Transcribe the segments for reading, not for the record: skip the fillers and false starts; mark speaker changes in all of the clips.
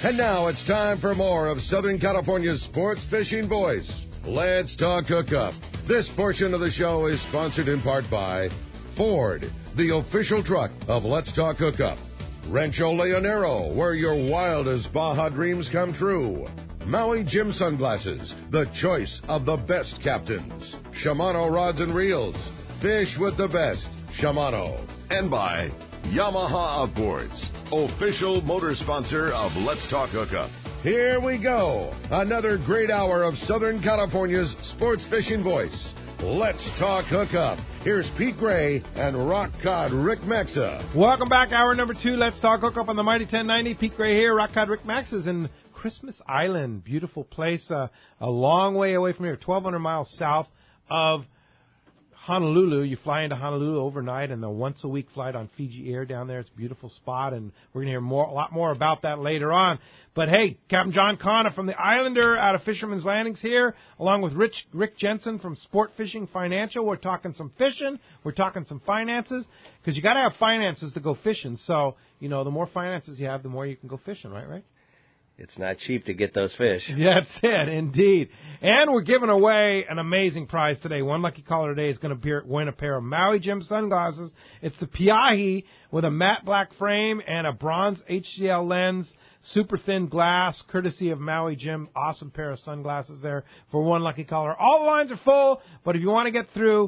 Speaker 1: And now it's time for more of Southern California's sports fishing voice. Let's Talk Hookup. This portion of the show is sponsored in part by Ford, the official truck of Let's Talk Hookup. Rancho Leonero, where your wildest Baja dreams come true. Maui Jim Sunglasses, the choice of the best captains. Shimano Rods and Reels, fish with the best. Shimano. And by Yamaha Outboards, official motor sponsor of Let's Talk Hookup. Here we go. Another great hour of Southern California's sports fishing voice. Let's Talk Hookup. Here's Pete Gray and Rock Cod Rick Maxa.
Speaker 2: Welcome back. Hour number 2. Let's Talk Hookup on the Mighty 1090. Pete Gray here. Rock Cod Rick Maxa is in Christmas Island. Beautiful place. A long way away from here. 1,200 miles south of Honolulu. You fly into Honolulu overnight and a once-a-week flight on Fiji Air down there. It's a beautiful spot, and we're going to hear a lot more about that later on. But, hey, Captain John Connor from the Islander out of Fisherman's Landings here, along with Rick Jensen from Sport Fishing Financial. We're talking some fishing. We're talking some finances, because you got to have finances to go fishing. So, the more finances you have, the more you can go fishing, right, Rick?
Speaker 3: It's not cheap to get those fish.
Speaker 2: That's it, indeed. And we're giving away an amazing prize today. One lucky caller today is going to win a pair of Maui Jim sunglasses. It's the Piahi with a matte black frame and a bronze HCL lens, super thin glass, courtesy of Maui Jim. Awesome pair of sunglasses there for one lucky caller. All the lines are full, but if you want to get through,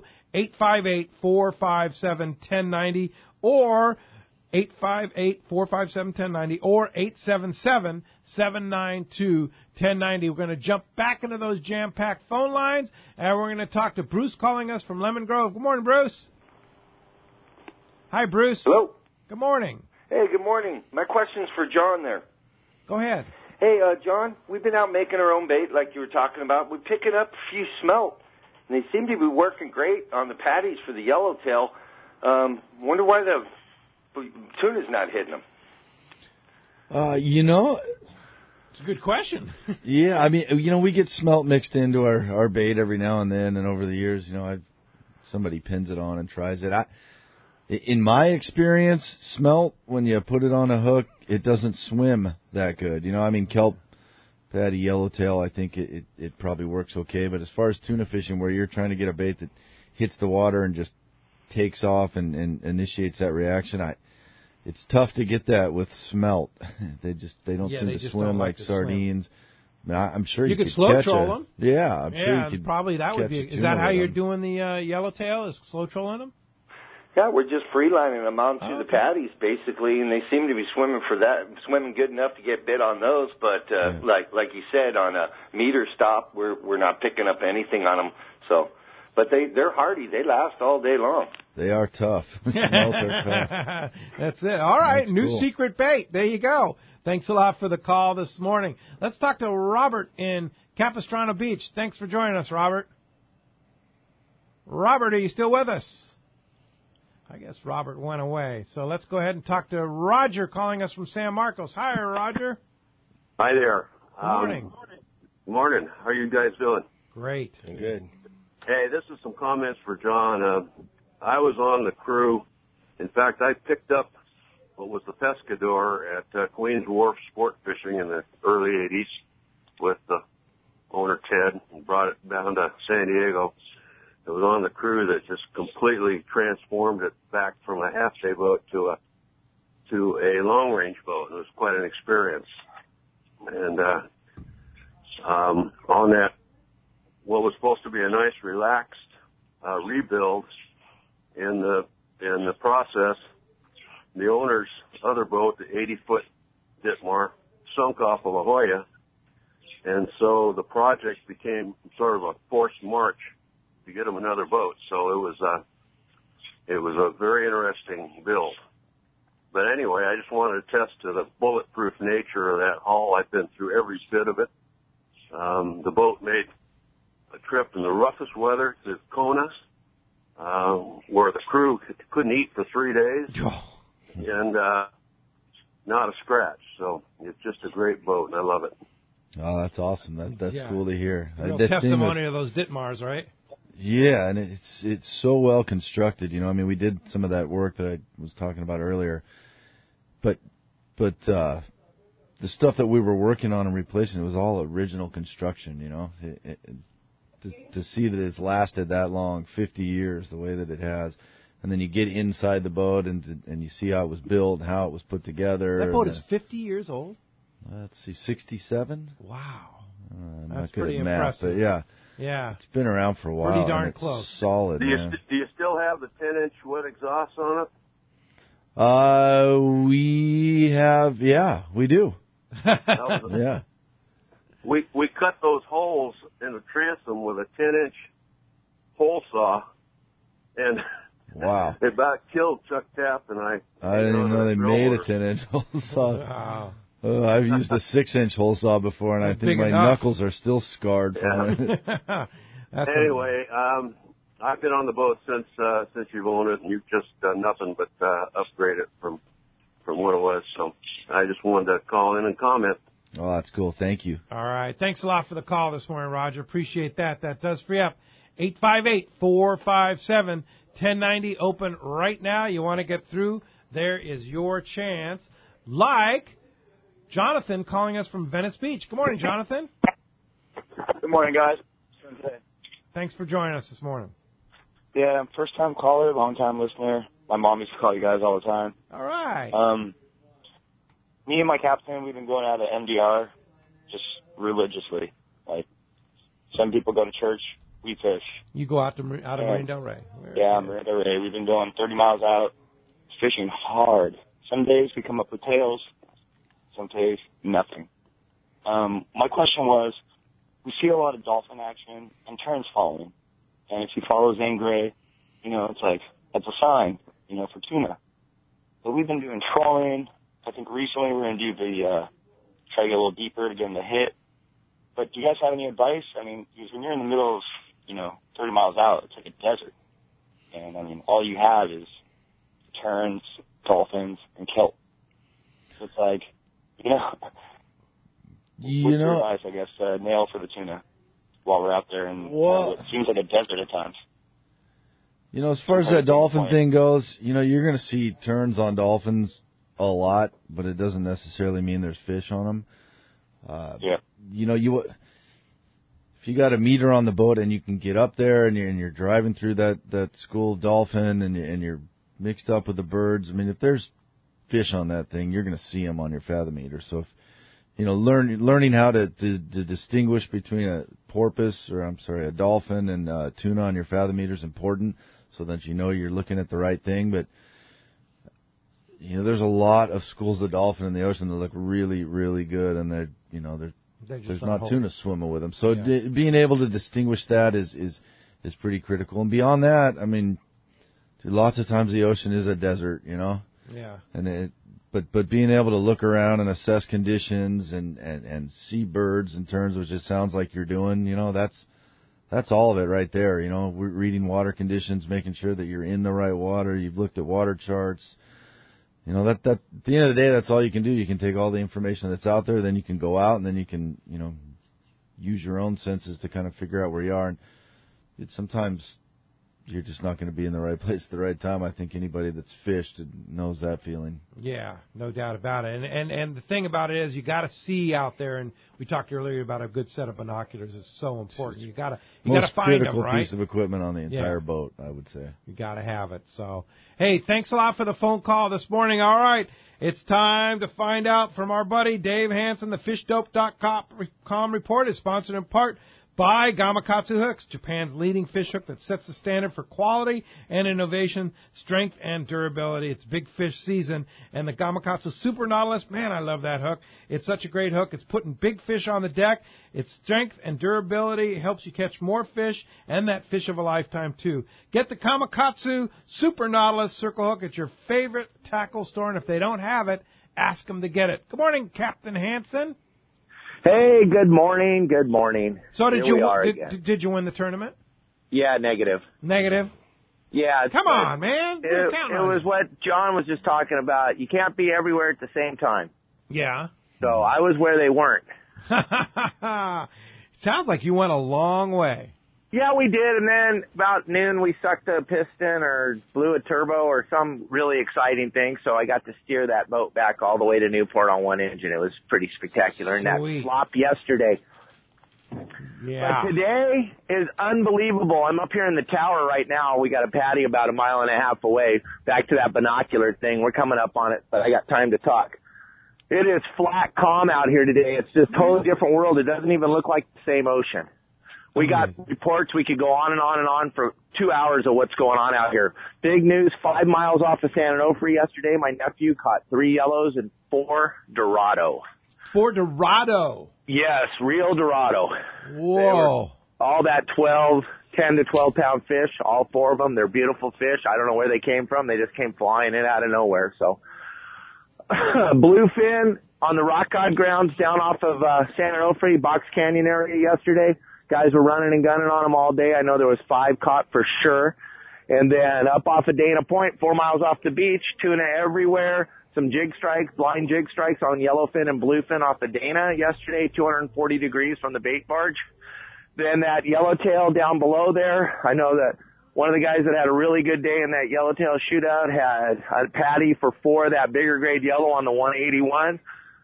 Speaker 2: 858-457-1090 or 858-457-1090 or 877-792-1090. We're going to jump back into those jam-packed phone lines, and we're going to talk to Bruce calling us from Lemon Grove. Good morning, Bruce. Hi, Bruce.
Speaker 4: Hello.
Speaker 2: Good morning.
Speaker 4: Hey, good morning. My question's for John there.
Speaker 2: Go ahead.
Speaker 4: Hey, John, we've been out making our own bait like you were talking about. We're picking up a few smelt, and they seem to be working great on the patties for the yellowtail. Wonder why the tuna's not hitting them.
Speaker 2: It's a good question.
Speaker 5: Yeah, I mean, we get smelt mixed into our bait every now and then, and over the years, somebody pins it on and tries it. In my experience, smelt, when you put it on a hook, it doesn't swim that good. Kelp, patty, yellowtail, I think it probably works okay. But as far as tuna fishing, where you're trying to get a bait that hits the water and just takes off and initiates that reaction, it's tough to get that with smelt. They don't seem to swim like sardines. I mean, I'm sure you could
Speaker 2: slow troll them.
Speaker 5: Yeah, I'm sure you could.
Speaker 2: Probably that would be. Is that how you're doing the yellowtail? Is slow trolling them?
Speaker 4: Yeah, we're just freelining them onto the patties basically, and they seem to be swimming good enough to get bit on those. But like you said, on a meter stop, we're not picking up anything on them. So, but they're hardy. They last all day long.
Speaker 5: They are tough. Smelt are tough.
Speaker 2: That's it. All right,
Speaker 5: That's
Speaker 2: new
Speaker 5: cool.
Speaker 2: secret bait. There you go. Thanks a lot for the call this morning. Let's talk to Robert in Capistrano Beach. Thanks for joining us, Robert. Robert, are you still with us? I guess Robert went away. So let's go ahead and talk to Roger calling us from San Marcos. Hi, Roger.
Speaker 6: Hi there.
Speaker 2: Good morning.
Speaker 6: Morning. How are you guys doing?
Speaker 2: Great.
Speaker 3: Good.
Speaker 6: Hey, this is some comments for John. I was on the crew. In fact, I picked up what was the Pescador at Queens Wharf Sport Fishing in the early 80s with the owner, Ted, and brought it down to San Diego. It was on the crew that just completely transformed it back from a half-day boat to a long-range boat. It was quite an experience. And on that, what was supposed to be a nice, relaxed rebuild, in the process, the owner's other boat, the 80-foot Ditmar, sunk off of La Jolla, and so the project became sort of a forced march to get him another boat. So it was a very interesting build. But anyway, I just wanted to attest to the bulletproof nature of that hull. I've been through every bit of it. The boat made a trip in the roughest weather to Kona, where the crew couldn't eat for 3 days, and not a scratch. So it's just a great boat, and I love it.
Speaker 5: Oh, that's awesome. That's cool to hear.
Speaker 2: Real testimony of those Ditmars, right?
Speaker 5: Yeah, and it's so well constructed. We did some of that work that I was talking about earlier. But the stuff that we were working on and replacing, it was all original construction, you know. To see that it's lasted that long, 50 years, the way that it has, and then you get inside the boat and you see how it was built, how it was put together.
Speaker 2: That boat is 50 years old?
Speaker 5: Let's see, 67?
Speaker 2: Wow.
Speaker 5: That's
Speaker 2: pretty
Speaker 5: math,
Speaker 2: impressive.
Speaker 5: But
Speaker 2: yeah.
Speaker 5: It's been around for a while.
Speaker 2: Pretty darn
Speaker 5: and it's
Speaker 2: close.
Speaker 5: Solid,
Speaker 6: Do you still have the 10-inch wood exhaust on it?
Speaker 5: We have, we do. Yeah.
Speaker 6: We cut those holes in the transom with a 10-inch hole saw, and
Speaker 5: wow,
Speaker 6: it about killed Chuck Taft and I.
Speaker 5: I didn't even know they made a 10-inch hole saw.
Speaker 2: Wow.
Speaker 5: I've used a 6-inch hole saw before, and I think my knuckles are still scarred from it.
Speaker 6: Anyway, I've been on the boat since you've owned it, and you've just done nothing but upgrade it from what it was. So I just wanted to call in and comment.
Speaker 5: Oh, that's cool. Thank you.
Speaker 2: All right. Thanks a lot for the call this morning, Roger. Appreciate that. That does free up. 858-457-1090. Open right now. You want to get through, there is your chance. Like Jonathan calling us from Venice Beach. Good morning, Jonathan.
Speaker 7: Good morning, guys.
Speaker 2: Thanks for joining us this morning.
Speaker 7: Yeah, first-time caller, long-time listener. My mom used to call you guys all the time.
Speaker 2: All right.
Speaker 7: Me and my captain, we've been going out to MDR just religiously. Like, some people go to church, we fish.
Speaker 2: You go out of Marina Del Rey.
Speaker 7: Yeah, Marina Del Rey. We've been going 30 miles out, fishing hard. Some days we come up with tails, some days nothing. My question was, we see a lot of dolphin action and terns following. And if you follow Zane Grey, you know, it's like, that's a sign, you know, for tuna. But we've been doing trawling. I think recently we're going to do try to get a little deeper to get them to hit. But do you guys have any advice? I mean, because when you're in the middle of, 30 miles out, it's like a desert. And, I mean, all you have is terns, dolphins, and kelp. So it's like, what's your advice, I guess, nail for the tuna while we're out there? And it seems like a desert at times.
Speaker 5: As far as that dolphin thing goes, you're going to see terns on dolphins a lot, but it doesn't necessarily mean there's fish on them.
Speaker 7: Yeah.
Speaker 5: If you got a meter on the boat and you can get up there and you're driving through that school of dolphin and you're mixed up with the birds, I mean, if there's fish on that thing, you're going to see them on your fathom meter. So if learning how to distinguish between a dolphin and tuna on your fathom meter is important, so that you're looking at the right thing. But there's a lot of schools of dolphin in the ocean that look really, really good, and there's not tuna swimming with them. So being able to distinguish that is pretty critical. And beyond that, I mean, lots of times the ocean is a desert,
Speaker 2: Yeah.
Speaker 5: And but being able to look around and assess conditions and see birds in terms, which it sounds like you're doing, that's all of it right there. We're reading water conditions, making sure that you're in the right water. You've looked at water charts. That at the end of the day, that's all you can do. You can take all the information that's out there, then you can go out and then you can, use your own senses to kind of figure out where you are. And sometimes you're just not going to be in the right place at the right time. I think anybody that's fished knows that feeling.
Speaker 2: Yeah, no doubt about it. And the thing about it is you got to see out there. And we talked earlier about a good set of binoculars is so important. You got to find them, right?
Speaker 5: Most critical piece of equipment on the entire boat, I would say.
Speaker 2: You got to have it. So, hey, thanks a lot for the phone call this morning. All right, it's time to find out from our buddy Dave Hansen. The FishDope.com report is sponsored in part by Gamakatsu Hooks, Japan's leading fish hook that sets the standard for quality and innovation, strength and durability. It's big fish season, and the Gamakatsu Super Nautilus, man, I love that hook. It's such a great hook. It's putting big fish on the deck. Its strength and durability helps you catch more fish and that fish of a lifetime, too. Get the Gamakatsu Super Nautilus Circle Hook at your favorite tackle store, and if they don't have it, ask them to get it. Good morning, Captain Hansen.
Speaker 8: Hey, good morning. Good morning.
Speaker 2: So did you win the tournament?
Speaker 8: Yeah, negative.
Speaker 2: Negative?
Speaker 8: Yeah.
Speaker 2: Come on, man.
Speaker 8: It was what John was just talking about. You can't be everywhere at the same time.
Speaker 2: Yeah.
Speaker 8: So I was where they weren't.
Speaker 2: Sounds like you went a long way.
Speaker 8: Yeah, we did, and then about noon we sucked a piston or blew a turbo or some really exciting thing, so I got to steer that boat back all the way to Newport on one engine. It was pretty spectacular, and that flop yesterday.
Speaker 2: Yeah.
Speaker 8: But today is unbelievable. I'm up here in the tower right now. We got a patio about 1.5 miles away. Back to that binocular thing. We're coming up on it, but I got time to talk. It is flat calm out here today. It's just a totally different world. It doesn't even look like the same ocean. We got reports. We could go on and on and on for 2 hours of what's going on out here. Big news, 5 miles off of San Onofre yesterday, my nephew caught 3 yellows and 4 Dorado.
Speaker 2: 4 Dorado?
Speaker 8: Yes, real Dorado.
Speaker 2: Whoa.
Speaker 8: All that 10 to 12 pound fish, all 4 of them. They're beautiful fish. I don't know where they came from. They just came flying in out of nowhere. So, bluefin on the rock cod grounds down off of San Onofre, Box Canyon area yesterday. Guys were running and gunning on them all day. I know there was 5 caught for sure. And then up off of Dana Point, 4 miles off the beach, tuna everywhere. Some jig strikes, blind jig strikes on yellowfin and bluefin off of Dana yesterday, 240 degrees from the bait barge. Then that yellowtail down below there, I know that one of the guys that had a really good day in that yellowtail shootout had a patty for 4 of that bigger grade yellow on the 181.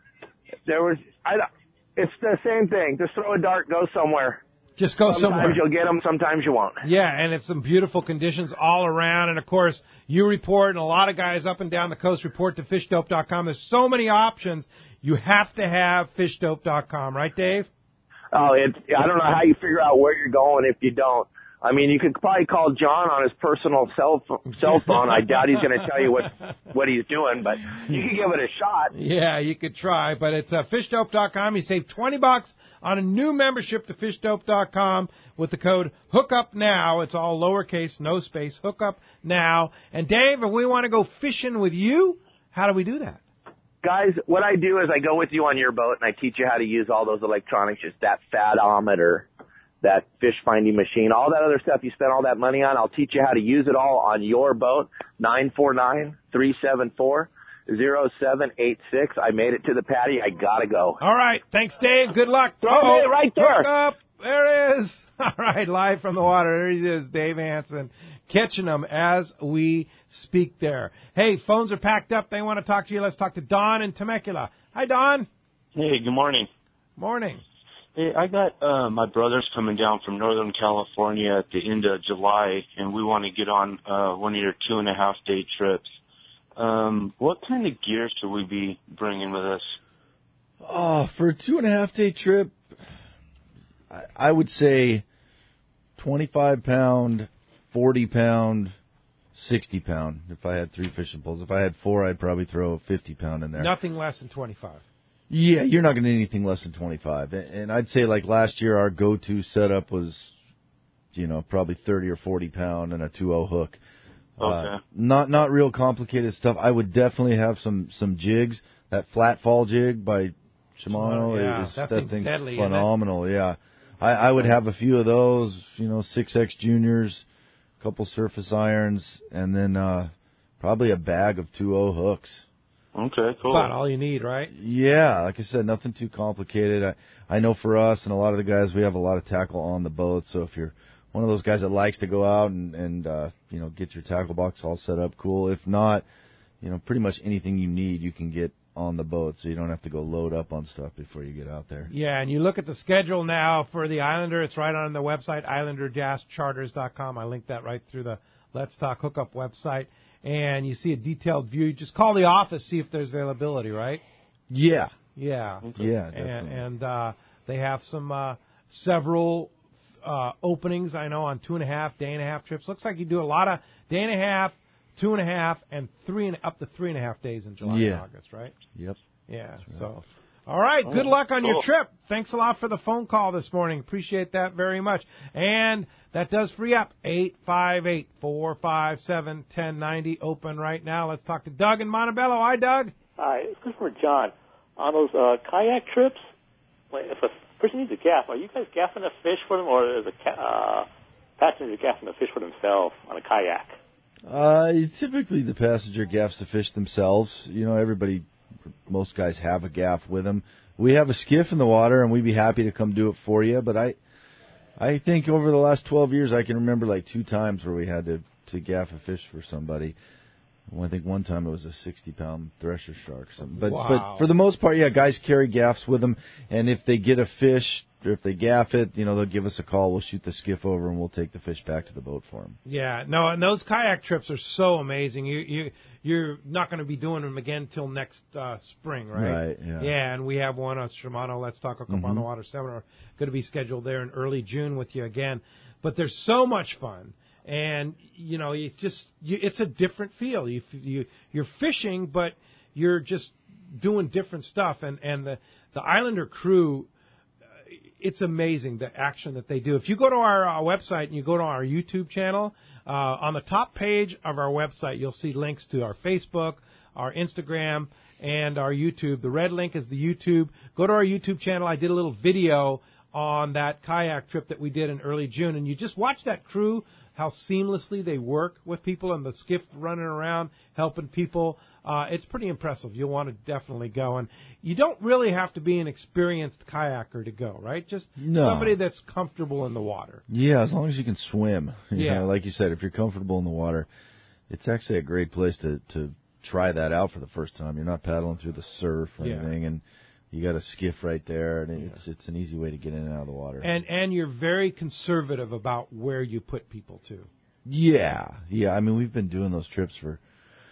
Speaker 8: It's the same thing. Just throw a dart, go somewhere.
Speaker 2: Just go somewhere.
Speaker 8: Sometimes you'll get them, sometimes you won't.
Speaker 2: Yeah, and it's some beautiful conditions all around. And, of course, you report, and a lot of guys up and down the coast report to fishdope.com. There's so many options. You have to have fishdope.com, right, Dave?
Speaker 8: Oh, I don't know how you figure out where you're going if you don't. I mean, you could probably call John on his personal cell phone. I doubt he's going to tell you what he's doing, but you can give it a shot.
Speaker 2: Yeah, you could try, but it's fishdope.com. You save $20 on a new membership to fishdope.com with the code HOOKUPNOW. It's all lowercase, no space, HOOKUPNOW. And Dave, if we want to go fishing with you, how do we do that?
Speaker 8: Guys, what I do is I go with you on your boat and I teach you how to use all those electronics, just that fadometer, that fish finding machine, all that other stuff you spent all that money on. I'll teach you how to use it all on your boat. 949-374-0786. I made it to the patio. I gotta go.
Speaker 2: All right. Thanks, Dave. Good luck.
Speaker 8: Throw it right there.
Speaker 2: Hook up. There it is. All right. Live from the water. There he is, Dave Hansen, catching them as we speak there. Hey, phones are packed up. They want to talk to you. Let's talk to Don in Temecula. Hi, Don.
Speaker 9: Hey, good morning.
Speaker 2: Morning.
Speaker 9: Hey, I got my brothers coming down from Northern California at the end of July, and we want to get on one of your 2.5-day trips. What kind of gear should we be bringing with us?
Speaker 5: For a 2.5-day trip, I would say 25-pound, 40-pound, 60-pound if I had 3 fishing poles. If I had 4, I'd probably throw a 50-pound in there.
Speaker 2: Nothing less than 25.
Speaker 5: Yeah, you're not going to need anything less than 25. And I'd say like last year our go-to setup was, probably 30 or 40 pound and a 2.0 hook.
Speaker 9: Okay.
Speaker 5: Not real complicated stuff. I would definitely have some jigs. That flat fall jig by Shimano, that thing's
Speaker 2: deadly,
Speaker 5: phenomenal. Yeah. I would have a few of those, 6X juniors, a couple surface irons, and then probably a bag of 2.0 hooks.
Speaker 9: Okay, cool.
Speaker 2: About all you need, right?
Speaker 5: Yeah, like I said, nothing too complicated. I know for us and a lot of the guys, we have a lot of tackle on the boat. So if you're one of those guys that likes to go out and get your tackle box all set up, cool. If not, pretty much anything you need you can get on the boat, so you don't have to go load up on stuff before you get out there.
Speaker 2: Yeah, and you look at the schedule now for the Islander. It's right on the website, islandercharters.com. I linked that right through the Let's Talk Hookup website. And you see a detailed view. You just call the office, see if there's availability, right?
Speaker 5: Yeah.
Speaker 2: Yeah.
Speaker 5: Yeah, definitely.
Speaker 2: And they have some several openings, I know, on 2.5, day-and-a-half trips. Looks like you do a lot of day-and-a-half, 2.5, and up to 3.5 days in July and August, right?
Speaker 5: Yep.
Speaker 2: Yeah, so... All right, good luck on your trip. Thanks a lot for the phone call this morning. Appreciate that very much. And that does free up 858-457-1090. Open right now. Let's talk to Doug in Montebello. Hi, Doug.
Speaker 10: Hi, this is for John. On those kayak trips, if a person needs a gaff, are you guys gaffing the fish for them, or is a passenger gaffing the fish for themselves on a kayak?
Speaker 5: Typically the passenger gaffs the fish themselves. Most guys have a gaff with them. We have a skiff in the water, and we'd be happy to come do it for you. But I think over the last 12 years, I can remember like 2 times where we had to gaff a fish for somebody. Well, I think one time it was a 60-pound thresher shark. Or something. But for the most part, guys carry gaffs with them, and if they get a fish, or if they gaff it, they'll give us a call. We'll shoot the skiff over, and we'll take the fish back to the boat for them.
Speaker 2: Yeah, no, and those kayak trips are so amazing. You're not going to be doing them again till next spring, right?
Speaker 5: Right, yeah.
Speaker 2: Yeah, and we have one on Shimano Let's Talk Hook Up on the Water seminar going to be scheduled there in early June with you again. But there's so much fun. And, it's a different feel. You're fishing, but you're just doing different stuff. And the Islander crew, it's amazing the action that they do. If you go to our website and you go to our YouTube channel, on the top page of our website, you'll see links to our Facebook, our Instagram, and our YouTube. The red link is the YouTube. Go to our YouTube channel. I did a little video on that kayak trip that we did in early June, and you just watch that crew, how seamlessly they work with people and the skiff running around, helping people. It's pretty impressive. You'll want to definitely go. And you don't really have to be an experienced kayaker to go, right? Just somebody that's comfortable in the water.
Speaker 5: Yeah, as long as you can swim.
Speaker 2: Yeah.
Speaker 5: Like you said, if you're comfortable in the water, it's actually a great place to try that out for the first time. You're not paddling through the surf or anything, and you got a skiff right there, and it's an easy way to get in and out of the water.
Speaker 2: And you're very conservative about where you put people to.
Speaker 5: Yeah. I mean, we've been doing those trips for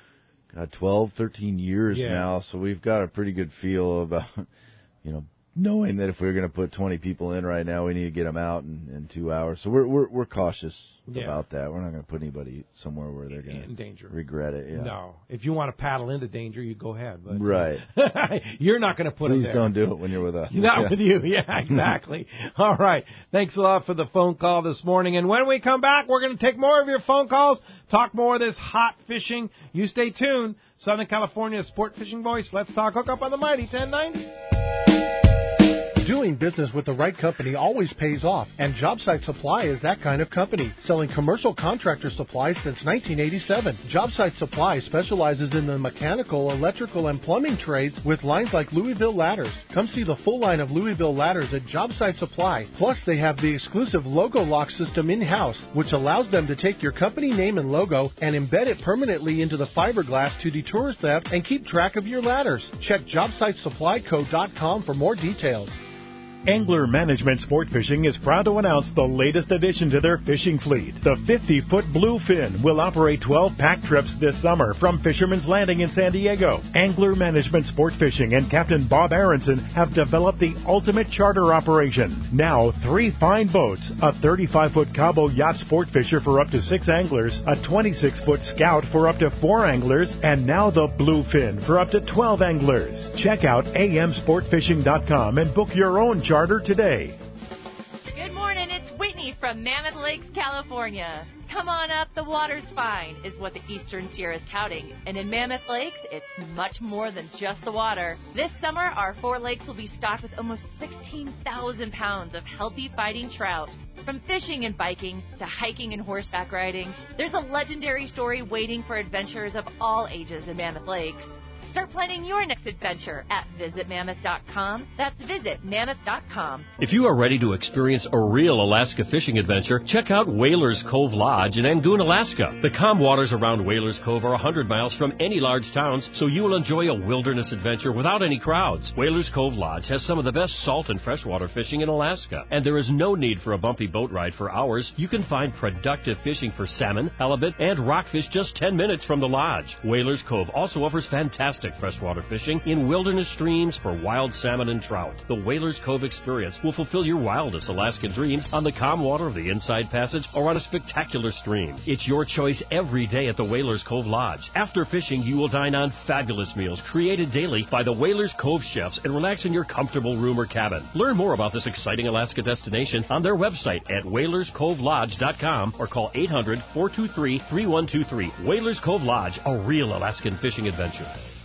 Speaker 5: 12, 13 years now, so we've got a pretty good feel about, knowing that if we're going to put 20 people in right now, we need to get them out in 2 hours. So we're cautious about that. We're not going to put anybody somewhere where they're going to regret it. Yeah.
Speaker 2: No. If you want to paddle into danger, you go ahead. But
Speaker 5: right.
Speaker 2: You're not going to put them there.
Speaker 5: Please don't do it when you're with us.
Speaker 2: Not with you. Yeah, exactly. All right. Thanks a lot for the phone call this morning. And when we come back, we're going to take more of your phone calls, talk more of this hot fishing. You stay tuned. Southern California Sport Fishing Voice. Let's Talk Hook Up on the Mighty 1090.
Speaker 11: Doing business with the right company always pays off, and JobSite Supply is that kind of company, selling commercial contractor supplies since 1987. JobSite Supply specializes in the mechanical, electrical, and plumbing trades with lines like Louisville Ladders. Come see the full line of Louisville Ladders at JobSite Supply. Plus, they have the exclusive logo lock system in-house, which allows them to take your company name and logo and embed it permanently into the fiberglass to deter theft and keep track of your ladders. Check JobSiteSupplyCo.com for more details.
Speaker 12: Angler Management Sport Fishing is proud to announce the latest addition to their fishing fleet. The 50-foot Bluefin will operate 12 pack trips this summer from Fisherman's Landing in San Diego. Angler Management Sport Fishing and Captain Bob Aronson have developed the ultimate charter operation. Now, 3 fine boats, a 35-foot Cabo Yacht Sport Fisher for up to 6 anglers, a 26-foot Scout for up to 4 anglers, and now the Bluefin for up to 12 anglers. Check out amsportfishing.com and book your own charter today.
Speaker 13: Good morning, it's Whitney from Mammoth Lakes, California. Come on up, the water's fine, is what the Eastern Tier is touting. And in Mammoth Lakes, it's much more than just the water. This summer, our 4 lakes will be stocked with almost 16,000 pounds of healthy fighting trout. From fishing and biking to hiking and horseback riding, there's a legendary story waiting for adventurers of all ages in Mammoth Lakes. Start planning your next adventure at visitmammoth.com. That's visitmammoth.com.
Speaker 14: If you are ready to experience a real Alaska fishing adventure, check out Whalers Cove Lodge in Angoon, Alaska. The calm waters around Whalers Cove are 100 miles from any large towns, so you will enjoy a wilderness adventure without any crowds. Whalers Cove Lodge has some of the best salt and freshwater fishing in Alaska, and there is no need for a bumpy boat ride for hours. You can find productive fishing for salmon, halibut, and rockfish just 10 minutes from the lodge. Whalers Cove also offers fantastic freshwater fishing in wilderness streams for wild salmon and trout. The Whalers Cove experience will fulfill your wildest Alaskan dreams on the calm water of the Inside Passage or on a spectacular stream. It's your choice every day at the Whalers Cove Lodge. After fishing, you will dine on fabulous meals created daily by the Whalers Cove chefs and relax in your comfortable room or cabin. Learn more about this exciting Alaska destination on their website at whalerscovelodge.com or call 800-423-3123. Whalers Cove Lodge, a real Alaskan fishing adventure.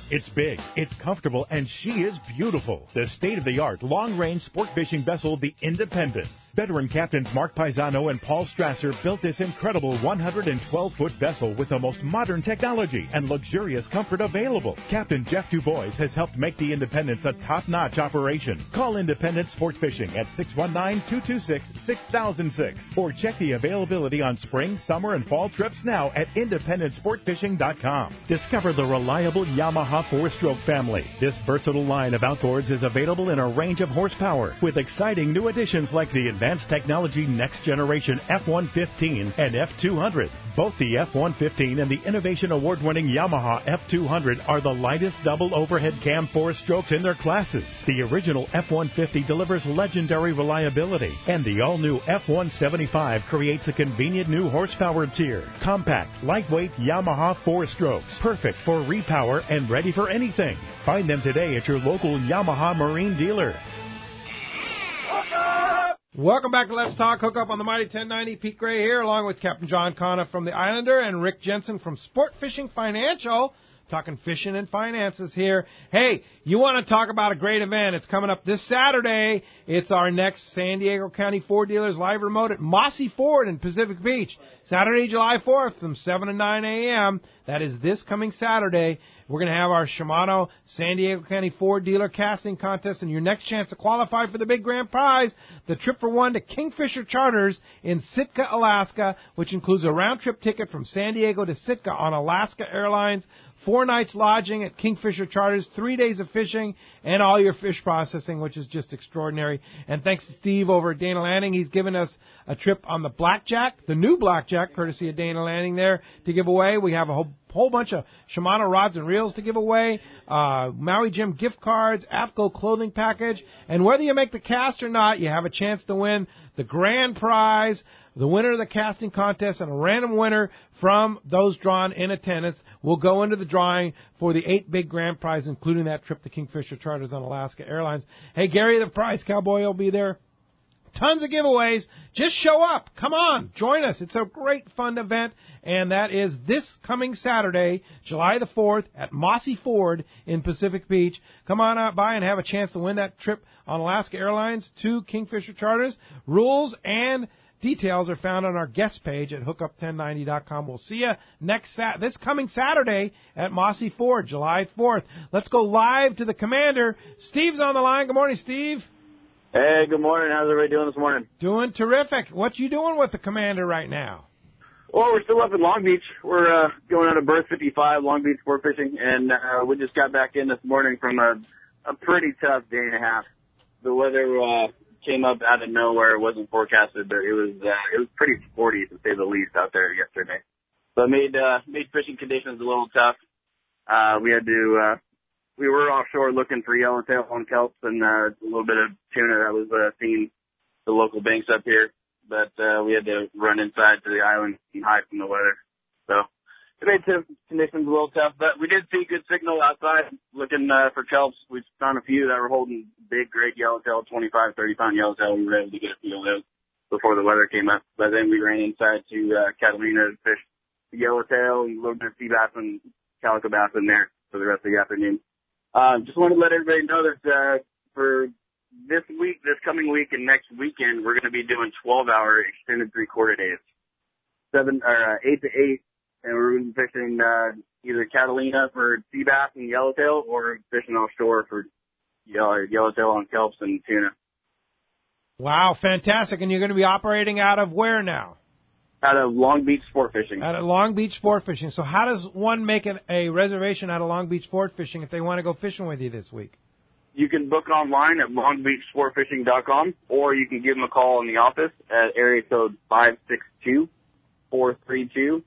Speaker 12: It's big, it's comfortable, and she is beautiful. The state-of-the-art long-range sport fishing vessel, the Independence. Veteran captains Mark Paisano and Paul Strasser built this incredible 112-foot vessel with the most modern technology and luxurious comfort available. Captain Jeff DuBois has helped make the Independence a top-notch operation. Call Independence Sport Fishing at 619-226-6006 or check the availability on spring, summer, and fall trips now at IndependenceSportFishing.com. Discover the reliable Yamaha 4-stroke family. This versatile line of outboards is available in a range of horsepower with exciting new additions like the advanced technology next generation F-115 and F-200. Both the F-115 and the Innovation Award-winning Yamaha F-200 are the lightest double overhead cam 4-strokes in their classes. The original F-150 delivers legendary reliability, and the all-new F-175 creates a convenient new horsepower tier. Compact, lightweight Yamaha 4-strokes, perfect for repower and ready for anything. Find them today at your local Yamaha Marine dealer.
Speaker 2: Welcome back to Let's Talk Hookup on the Mighty 1090. Pete Gray here, along with Captain John Conniff from the Islander and Rick Jensen from Sport Fishing Financial. Talking fishing and finances here. Hey, you want to talk about a great event? It's coming up this Saturday. It's our next San Diego County Ford Dealers live remote at Mossy Ford in Pacific Beach. Saturday, July 4th from 7 to 9 a.m. That is this coming Saturday. We're going to have our Shimano San Diego County Ford Dealer Casting Contest, and your next chance to qualify for the big grand prize, the trip for one to Kingfisher Charters in Sitka, Alaska, which includes a round-trip ticket from San Diego to Sitka on Alaska Airlines, 4 nights lodging at Kingfisher Charters, 3 days of fishing, and all your fish processing, which is just extraordinary. And thanks to Steve over at Dana Landing, he's given us a trip on the Blackjack, the new Blackjack, courtesy of Dana Landing there to give away. We have a whole bunch of Shimano rods and reels to give away, Maui Jim gift cards, AFCO clothing package, and whether you make the cast or not, you have a chance to win the grand prize, the winner of the casting contest, and a random winner from those drawn in attendance will go into the drawing for the 8 big grand prize, including that trip to Kingfisher Charters on Alaska Airlines. Hey, Gary, the prize cowboy, will be there. Tons of giveaways. Just show up. Come on. Join us. It's a great, fun event, and that is this coming Saturday, July the 4th, at Mossy Ford in Pacific Beach. Come on out by and have a chance to win that trip on Alaska Airlines to Kingfisher Charters. Rules and details are found on our guest page at hookup1090.com. We'll see you this coming Saturday at Mossy Ford, July 4th. Let's go live to the Commander. Steve's on the line. Good morning, Steve.
Speaker 15: Hey, good morning. How's everybody doing this morning?
Speaker 2: Doing terrific. What you doing with the Commander right now?
Speaker 15: Well, we're still up in Long Beach. We're going out of berth 55, Long Beach sport fishing, and we just got back in this morning from a pretty tough day and a half. The weather came up out of nowhere. It wasn't forecasted, but it was pretty sporty, to say the least, out there yesterday. So it made fishing conditions a little tough. We were offshore looking for yellowtail on kelps and a little bit of tuna that was seen the local banks up here. But we had to run inside to the island and hide from the weather. So it made conditions a little tough. But we did see good signal outside looking for kelps. We found a few that were holding big, great yellowtail, 25, 30-pound yellowtail. We were able to get a few of those before the weather came up. But then we ran inside to Catalina to fish the yellowtail and a little bit of sea bass and calico bass in there for the rest of the afternoon. Just wanted to let everybody know that for this coming week and next weekend, we're going to be doing 12-hour extended 3/4 days, 8 to 8, and we're going to be fishing either Catalina for sea bass and yellowtail, or fishing offshore for yellowtail on kelps and tuna.
Speaker 2: Wow, fantastic! And you're going to be operating out of where now?
Speaker 15: Out of Long Beach Sport Fishing.
Speaker 2: Out of Long Beach Sport Fishing. So how does one make a reservation out of Long Beach Sport Fishing if they want to go fishing with you this week?
Speaker 15: You can book online at longbeachsportfishing.com, or you can give them a call in the office at area code 562-432-8993.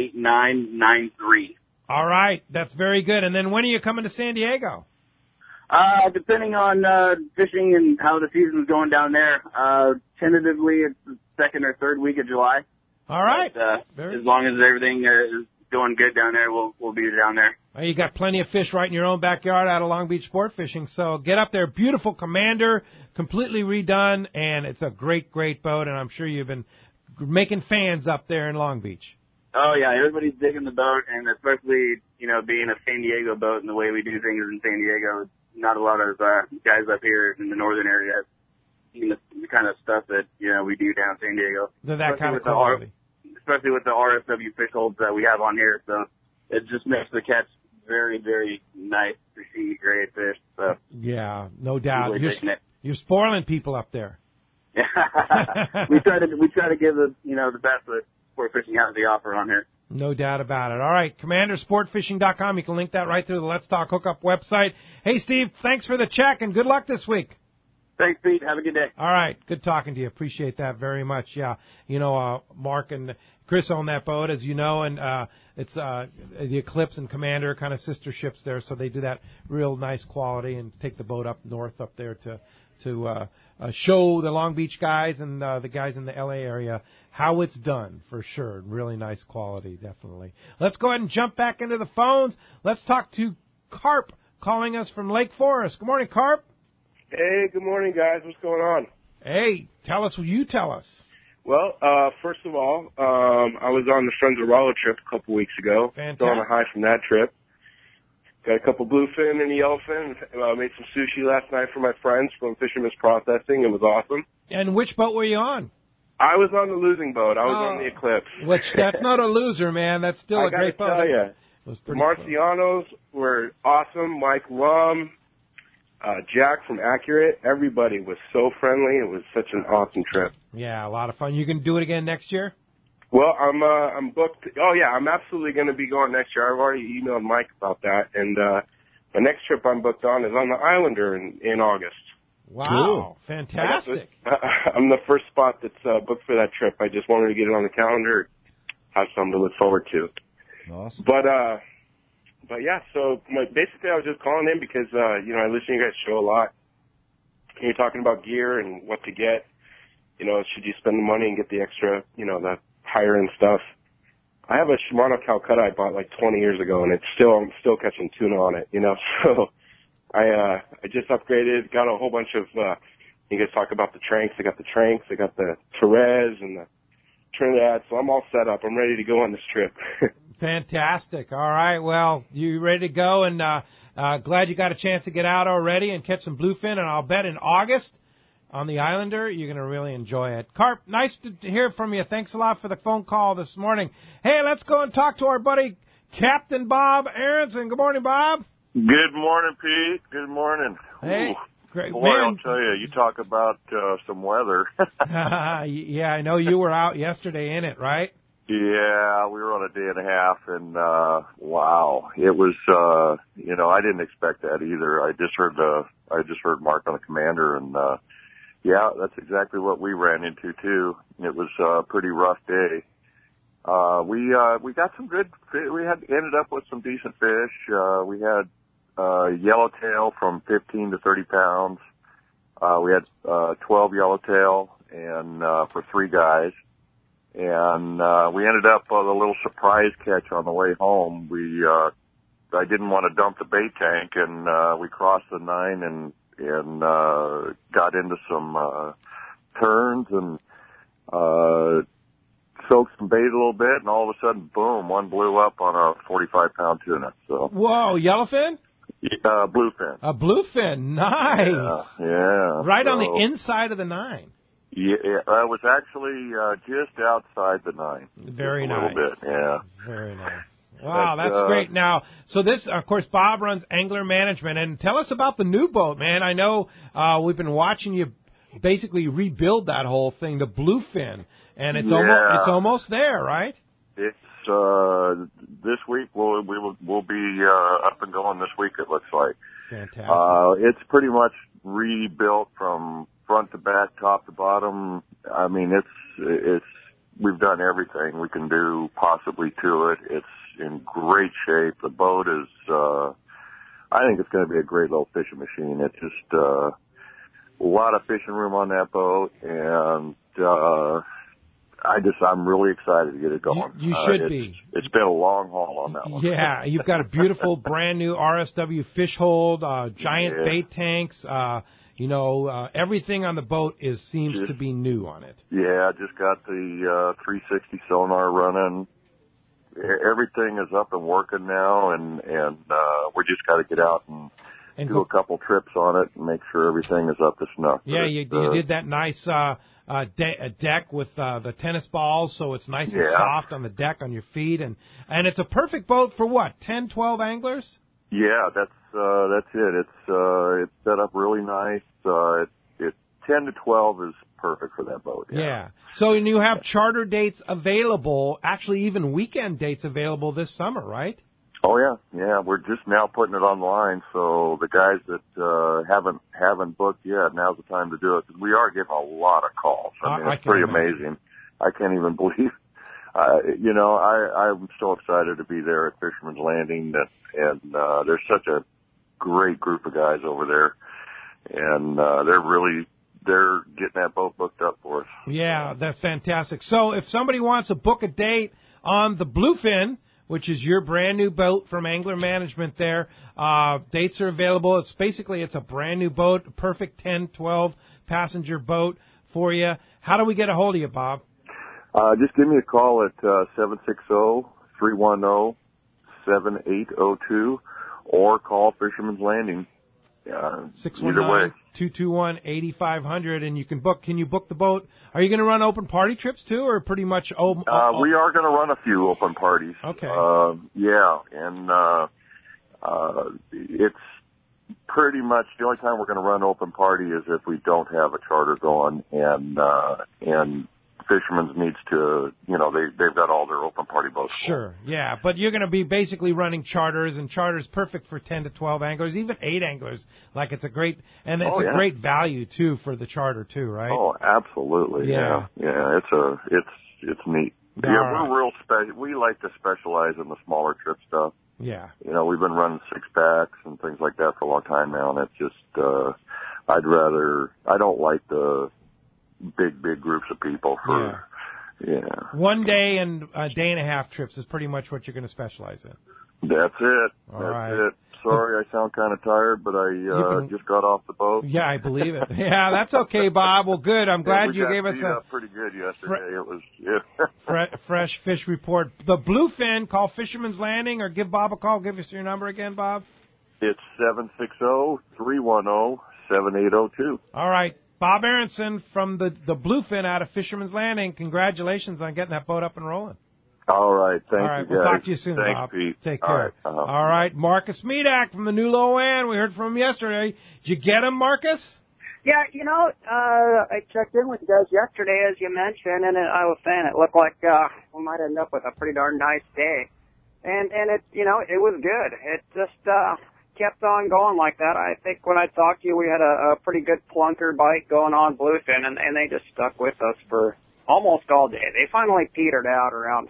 Speaker 2: All right. That's very good. And then when are you coming to San Diego?
Speaker 15: Depending on fishing and how the season's going down there, tentatively it's the 2nd or 3rd week of July.
Speaker 2: All right.
Speaker 15: But, as long as everything is going good down there, we'll be down there.
Speaker 2: Well, you got plenty of fish right in your own backyard out of Long Beach Sport Fishing. So get up there. Beautiful Commander, completely redone, and it's a great, great boat. And I'm sure you've been making fans up there in Long Beach.
Speaker 15: Oh, yeah. Everybody's digging the boat, and especially, being a San Diego boat and the way we do things in San Diego, not a lot of guys up here in the northern area have seen the kind of stuff that, we do down in San Diego.
Speaker 2: They're that kind of quality.
Speaker 15: Especially with the RSW fish holds that we have on here. So it just makes the catch very, very nice, fishy, great fish. So
Speaker 2: yeah, no doubt.
Speaker 15: Really
Speaker 2: You're spoiling people up there.
Speaker 15: we try to give the best that sport fishing has to offer on here.
Speaker 2: No doubt about it. All right, CommanderSportFishing.com. You can link that right through the Let's Talk Hookup website. Hey, Steve, thanks for the check and good luck this week.
Speaker 15: Thanks, Pete. Have a good day.
Speaker 2: All right, good talking to you. Appreciate that very much. Yeah, Mark and Chris own that boat, as you know, and it's the Eclipse and Commander kind of sister ships there, so they do that real nice quality and take the boat up north up there to show the Long Beach guys and the guys in the L.A. area how it's done, for sure. Really nice quality, definitely. Let's go ahead and jump back into the phones. Let's talk to Carp calling us from Lake Forest. Good morning, Carp.
Speaker 16: Hey, good morning, guys. What's going on?
Speaker 2: Hey, tell us what you tell us.
Speaker 16: Well, first of all, I was on the Friends of Rollo trip a couple weeks ago.
Speaker 2: Fantastic.
Speaker 16: Still on a high from that trip. Got a couple bluefin and yellowfin. Made some sushi last night for my friends from Fisherman's Processing. It was awesome.
Speaker 2: And which boat were you on?
Speaker 16: I was on the losing boat. I was on the Eclipse.
Speaker 2: Which, that's not a loser, man. That's still a great boat.
Speaker 16: I gotta tell you,
Speaker 2: was
Speaker 16: the Marcianos were awesome. Mike Lum, Jack from Accurate. Everybody was so friendly. It was such an awesome trip.
Speaker 2: Yeah, a lot of fun. You can do it again next year?
Speaker 16: Well, I'm booked. Oh yeah, I'm absolutely going to be going next year. I've already emailed Mike about that, and the next trip I'm booked on is on the Islander in August.
Speaker 2: Wow,
Speaker 16: cool.
Speaker 2: Fantastic!
Speaker 16: I'm the first spot that's booked for that trip. I just wanted to get it on the calendar, have something to look forward to.
Speaker 5: Awesome.
Speaker 16: But yeah, so basically I was just calling in because I listen to you guys' show a lot. And you're talking about gear and what to get. Should you spend the money and get the extra, the higher end stuff? I have a Shimano Calcutta I bought like 20 years ago, and I'm still catching tuna on it. So I just upgraded, got a whole bunch of. You guys talk about the Tranks. I got the Tranks. I got the Torres and the Trinidad. So I'm all set up. I'm ready to go on this trip.
Speaker 2: Fantastic. All right. Well, you ready to go? And glad you got a chance to get out already and catch some bluefin. And I'll bet in August on the Islander, you're going to really enjoy it. Carp, nice to hear from you. Thanks a lot for the phone call this morning. Hey, let's go and talk to our buddy Captain Bob Aronson. Good morning, Bob.
Speaker 17: Good morning, Pete. Good morning.
Speaker 2: Hey,
Speaker 17: Ooh,
Speaker 2: great
Speaker 17: boy,
Speaker 2: man.
Speaker 17: I'll tell you, you talk about some weather.
Speaker 2: Yeah, I know you were out yesterday in it, right?
Speaker 17: Yeah, we were on a day and a half, and wow, it was. I didn't expect that either. I just heard Mark on the Commander, and yeah, that's exactly what we ran into too. It was a pretty rough day. We got some good. We ended up with some decent fish. We had yellowtail from 15 to 30 pounds. We had 12 yellowtail and for 3 guys. And we ended up with a little surprise catch on the way home. I didn't want to dump the bait tank, and we crossed the 9 and got into some turns and soaked some bait a little bit, and all of a sudden, boom, one blew up on a 45-pound tuna. So.
Speaker 2: Whoa, yellowfin?
Speaker 17: Bluefin.
Speaker 2: A bluefin, nice.
Speaker 17: Yeah.
Speaker 2: Right on the inside of the 9.
Speaker 17: Yeah, it was actually just outside the 9.
Speaker 2: Very nice.
Speaker 17: A little bit, yeah.
Speaker 2: Very nice. Wow, that's great. Now, so this, of course, Bob runs Angler Management, and tell us about the new boat, man. I know we've been watching you basically rebuild that whole thing, the bluefin, and it's almost there, right?
Speaker 17: It's this week we'll be up and going this week. It looks like.
Speaker 2: Fantastic.
Speaker 17: It's pretty much rebuilt from front to back, top to bottom. I mean, it's we've done everything we can do possibly to it. It's in great shape. The boat is, I think it's going to be a great little fishing machine. It's just, a lot of fishing room on that boat, and, I'm really excited to get it going.
Speaker 2: You should be.
Speaker 17: It's been a long haul on that one.
Speaker 2: Yeah, you've got a beautiful brand new RSW fish hold, giant bait tanks, everything on the boat seems to be new on it.
Speaker 17: Yeah, just got the 360 sonar running. everything is up and working now, and we just got to get out and do a couple trips on it and make sure everything is up to snuff.
Speaker 2: Yeah, you did that nice deck with the tennis balls, so it's nice and soft on the deck on your feet, and it's a perfect boat for what, 10, 12 anglers?
Speaker 17: Yeah, that's it. It's set up really nice. 10 to 12 is perfect for that boat.
Speaker 2: Yeah. So and you have charter dates available, actually even weekend dates available this summer, right?
Speaker 17: Oh yeah. We're just now putting it online, so the guys that haven't booked yet, now's the time to do it, because we are getting a lot of calls. I mean, it's pretty amazing. I can't even believe. I'm so excited to be there at Fisherman's Landing, and there's such a great group of guys over there, and they're getting that boat booked up for us.
Speaker 2: Yeah, that's fantastic. So if somebody wants to book a date on the Bluefin, which is your brand new boat from Angler Management there, dates are available. It's a brand new boat, a perfect 10, 12 passenger boat for you. How do we get a hold of you, Bob?
Speaker 17: Just give me a call at 760-310-7802 or call Fisherman's Landing. Either way.
Speaker 2: 619-221-8500, and you can book. Can you book the boat? Are you going to run open party trips too, or pretty much?
Speaker 17: We are going to run a few open parties.
Speaker 2: Okay.
Speaker 17: It's pretty much the only time we're going to run open party is if we don't have a charter going, and Fisherman's needs to, they've got all their open party boats.
Speaker 2: Sure, yeah, but you're going to be basically running charters, and charters perfect for 10 to 12 anglers, even 8 anglers. Like it's a great great value too for the charter too, right?
Speaker 17: Oh, absolutely, yeah. It's neat. We're real special. We like to specialize in the smaller trip stuff.
Speaker 2: Yeah.
Speaker 17: We've been running 6-packs and things like that for a long time now, and it's just, I don't like the big groups of people for,
Speaker 2: one day and a day and a half trips is pretty much what you're going to specialize in.
Speaker 17: That's it.
Speaker 2: Right.
Speaker 17: It. Sorry, I sound kind of tired, but I just got off the boat.
Speaker 2: Yeah, I believe it. Yeah, that's okay, Bob. Well, good. I'm glad you gave us a
Speaker 17: pretty good yesterday. It was
Speaker 2: fresh fish report. The Bluefin, call Fisherman's Landing or give Bob a call. Give us your number again, Bob.
Speaker 17: It's 760-310-7802.
Speaker 2: All right. Bob Aronson from the Bluefin out of Fisherman's Landing. Congratulations on getting that boat up and rolling.
Speaker 17: All right. Thank you, guys.
Speaker 2: We'll talk to you soon,
Speaker 17: Thanks,
Speaker 2: Bob.
Speaker 17: Pete.
Speaker 2: Take care. All right. Marcus Medak from the New Low-An. We heard from him yesterday. Did you get him, Marcus?
Speaker 18: Yeah, I checked in with you guys yesterday, as you mentioned, and I was saying it looked like we might end up with a pretty darn nice day. And it, it was good. It just kept on going like that. I think when I talked to you, we had a pretty good plunker bite going on Bluefin, and they just stuck with us for almost all day. They finally petered out around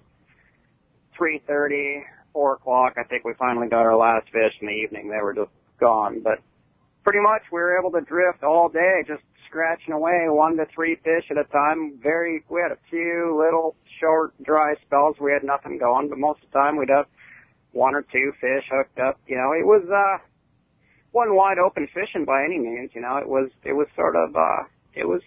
Speaker 18: 3:30, 4 o'clock. I think we finally got our last fish in the evening. They were just gone. But pretty much we were able to drift all day, just scratching away 1 to 3 fish at a time. We had a few little short, dry spells. We had nothing going, but most of the time we'd have 1 or 2 fish hooked up. It was wasn't wide open fishing by any means. It was sort of it was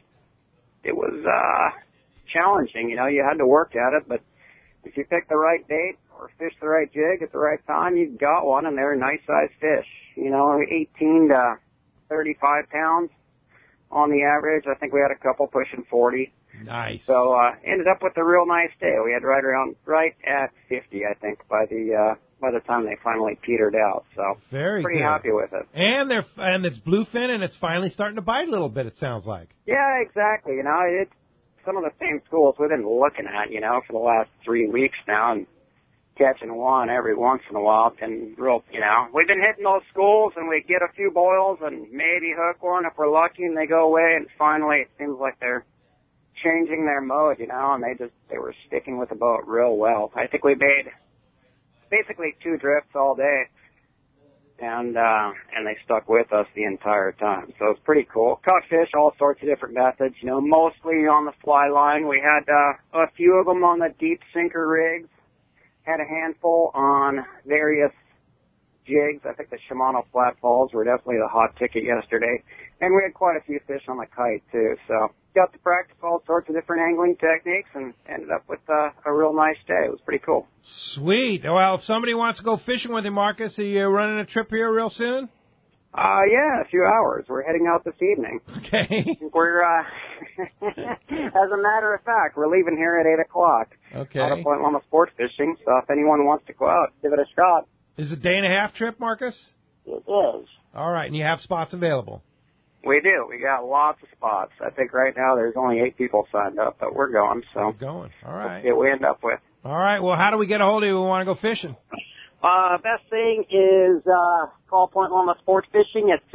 Speaker 18: challenging. You had to work at it, but if you pick the right bait or fish the right jig at the right time, you got one, and they're nice sized fish. 18 to 35 pounds on the average. I think we had a couple pushing 40.
Speaker 2: Nice.
Speaker 18: So ended up with a real nice day. We had right at 50, I think, by the time they finally petered out. So pretty happy with it.
Speaker 2: And it's Bluefin, and it's finally starting to bite a little bit. It sounds like.
Speaker 18: Yeah, exactly. It's some of the same schools we've been looking at, for the last 3 weeks now, and catching one every once in a while. And we've been hitting those schools, and we get a few boils and maybe hook one if we're lucky, and they go away. And finally, it seems like they're changing their mode, and they were sticking with the boat real well. I think we made basically 2 drifts all day, and they stuck with us the entire time. So it's pretty cool. Caught fish, all sorts of different methods, mostly on the fly line. We had a few of them on the deep sinker rigs, had a handful on various jigs. I think the Shimano flat falls were definitely the hot ticket yesterday, and we had quite a few fish on the kite too. So got to practice all sorts of different angling techniques and ended up with a real nice day. It was pretty cool.
Speaker 2: Sweet. Well, if somebody wants to go fishing with you, Marcus, are you running a trip here real soon?
Speaker 18: Yeah, in a few hours. We're heading out this evening.
Speaker 2: Okay.
Speaker 18: We're, as a matter of fact, we're leaving here at 8 o'clock.
Speaker 2: Okay.
Speaker 18: Out of Point Loma Sport Fishing, so if anyone wants to go out, give it a shot.
Speaker 2: Is it a day-and-a-half trip, Marcus?
Speaker 18: It is.
Speaker 2: All right, and you have spots available.
Speaker 18: We do. We got lots of spots. I think right now there's only 8 people signed up, but we're going, so.
Speaker 2: We're going. All right.
Speaker 18: We'll see what we end up with.
Speaker 2: All right, well, how do we get a hold of you when we want to go fishing?
Speaker 18: Best thing is call Point Loma Sports Fishing at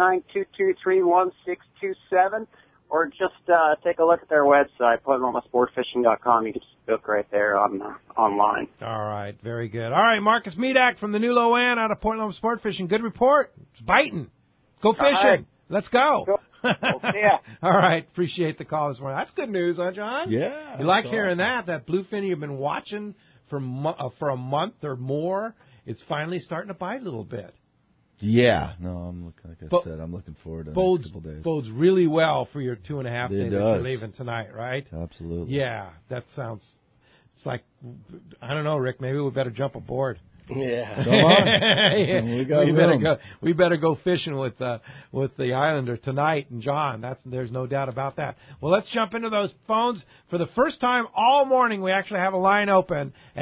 Speaker 18: 619-223-1627, or just take a look at their website, PointLomaSportFishing.com. You can just book right there online.
Speaker 2: All right, very good. All right, Marcus Medak from the New Low-Ann out of Point Loma Sport Fishing. Good report. It's biting. Go fishing.
Speaker 18: Right.
Speaker 2: Let's go.
Speaker 18: Yeah.
Speaker 2: All right, appreciate the call this morning. That's good news, huh, John?
Speaker 5: Yeah.
Speaker 2: You like hearing that bluefin you've been watching for a month or more, it's finally starting to bite a little bit.
Speaker 5: Yeah. No, I'm looking forward to the next couple days.
Speaker 2: Bodes really well for your 2.5 days that you're leaving tonight, right?
Speaker 5: Absolutely.
Speaker 2: Yeah, that sounds. It's like, I don't know, Rick. Maybe we better jump aboard.
Speaker 3: Yeah.
Speaker 5: Come on.
Speaker 2: Yeah. We better go fishing with the Islander tonight and John. There's no doubt about that. Well, let's jump into those phones. For the first time all morning, we actually have a line open at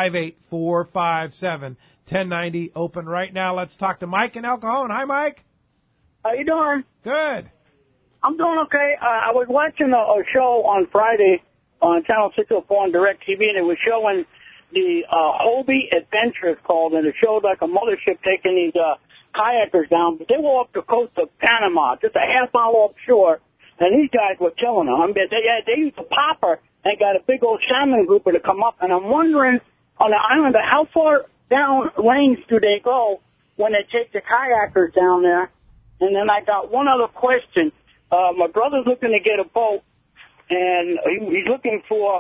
Speaker 2: 858-457-1090 open right now. Let's talk to Mike in El Cajon. Hi, Mike.
Speaker 19: How you doing?
Speaker 2: Good.
Speaker 19: I'm doing okay. I was watching a show on Friday on Channel 604 on DirecTV, and it was showing the Hobie Adventure, it's called, and it showed like a mothership taking these kayakers down. But they were up the coast of Panama, just a half mile offshore, and these guys were killing them. I mean, they used a popper and got a big old salmon grouper to come up. And I'm wondering, on the island, how far down range do they go when they take the kayakers down there? And then I got one other question. My brother's looking to get a boat, and he's looking for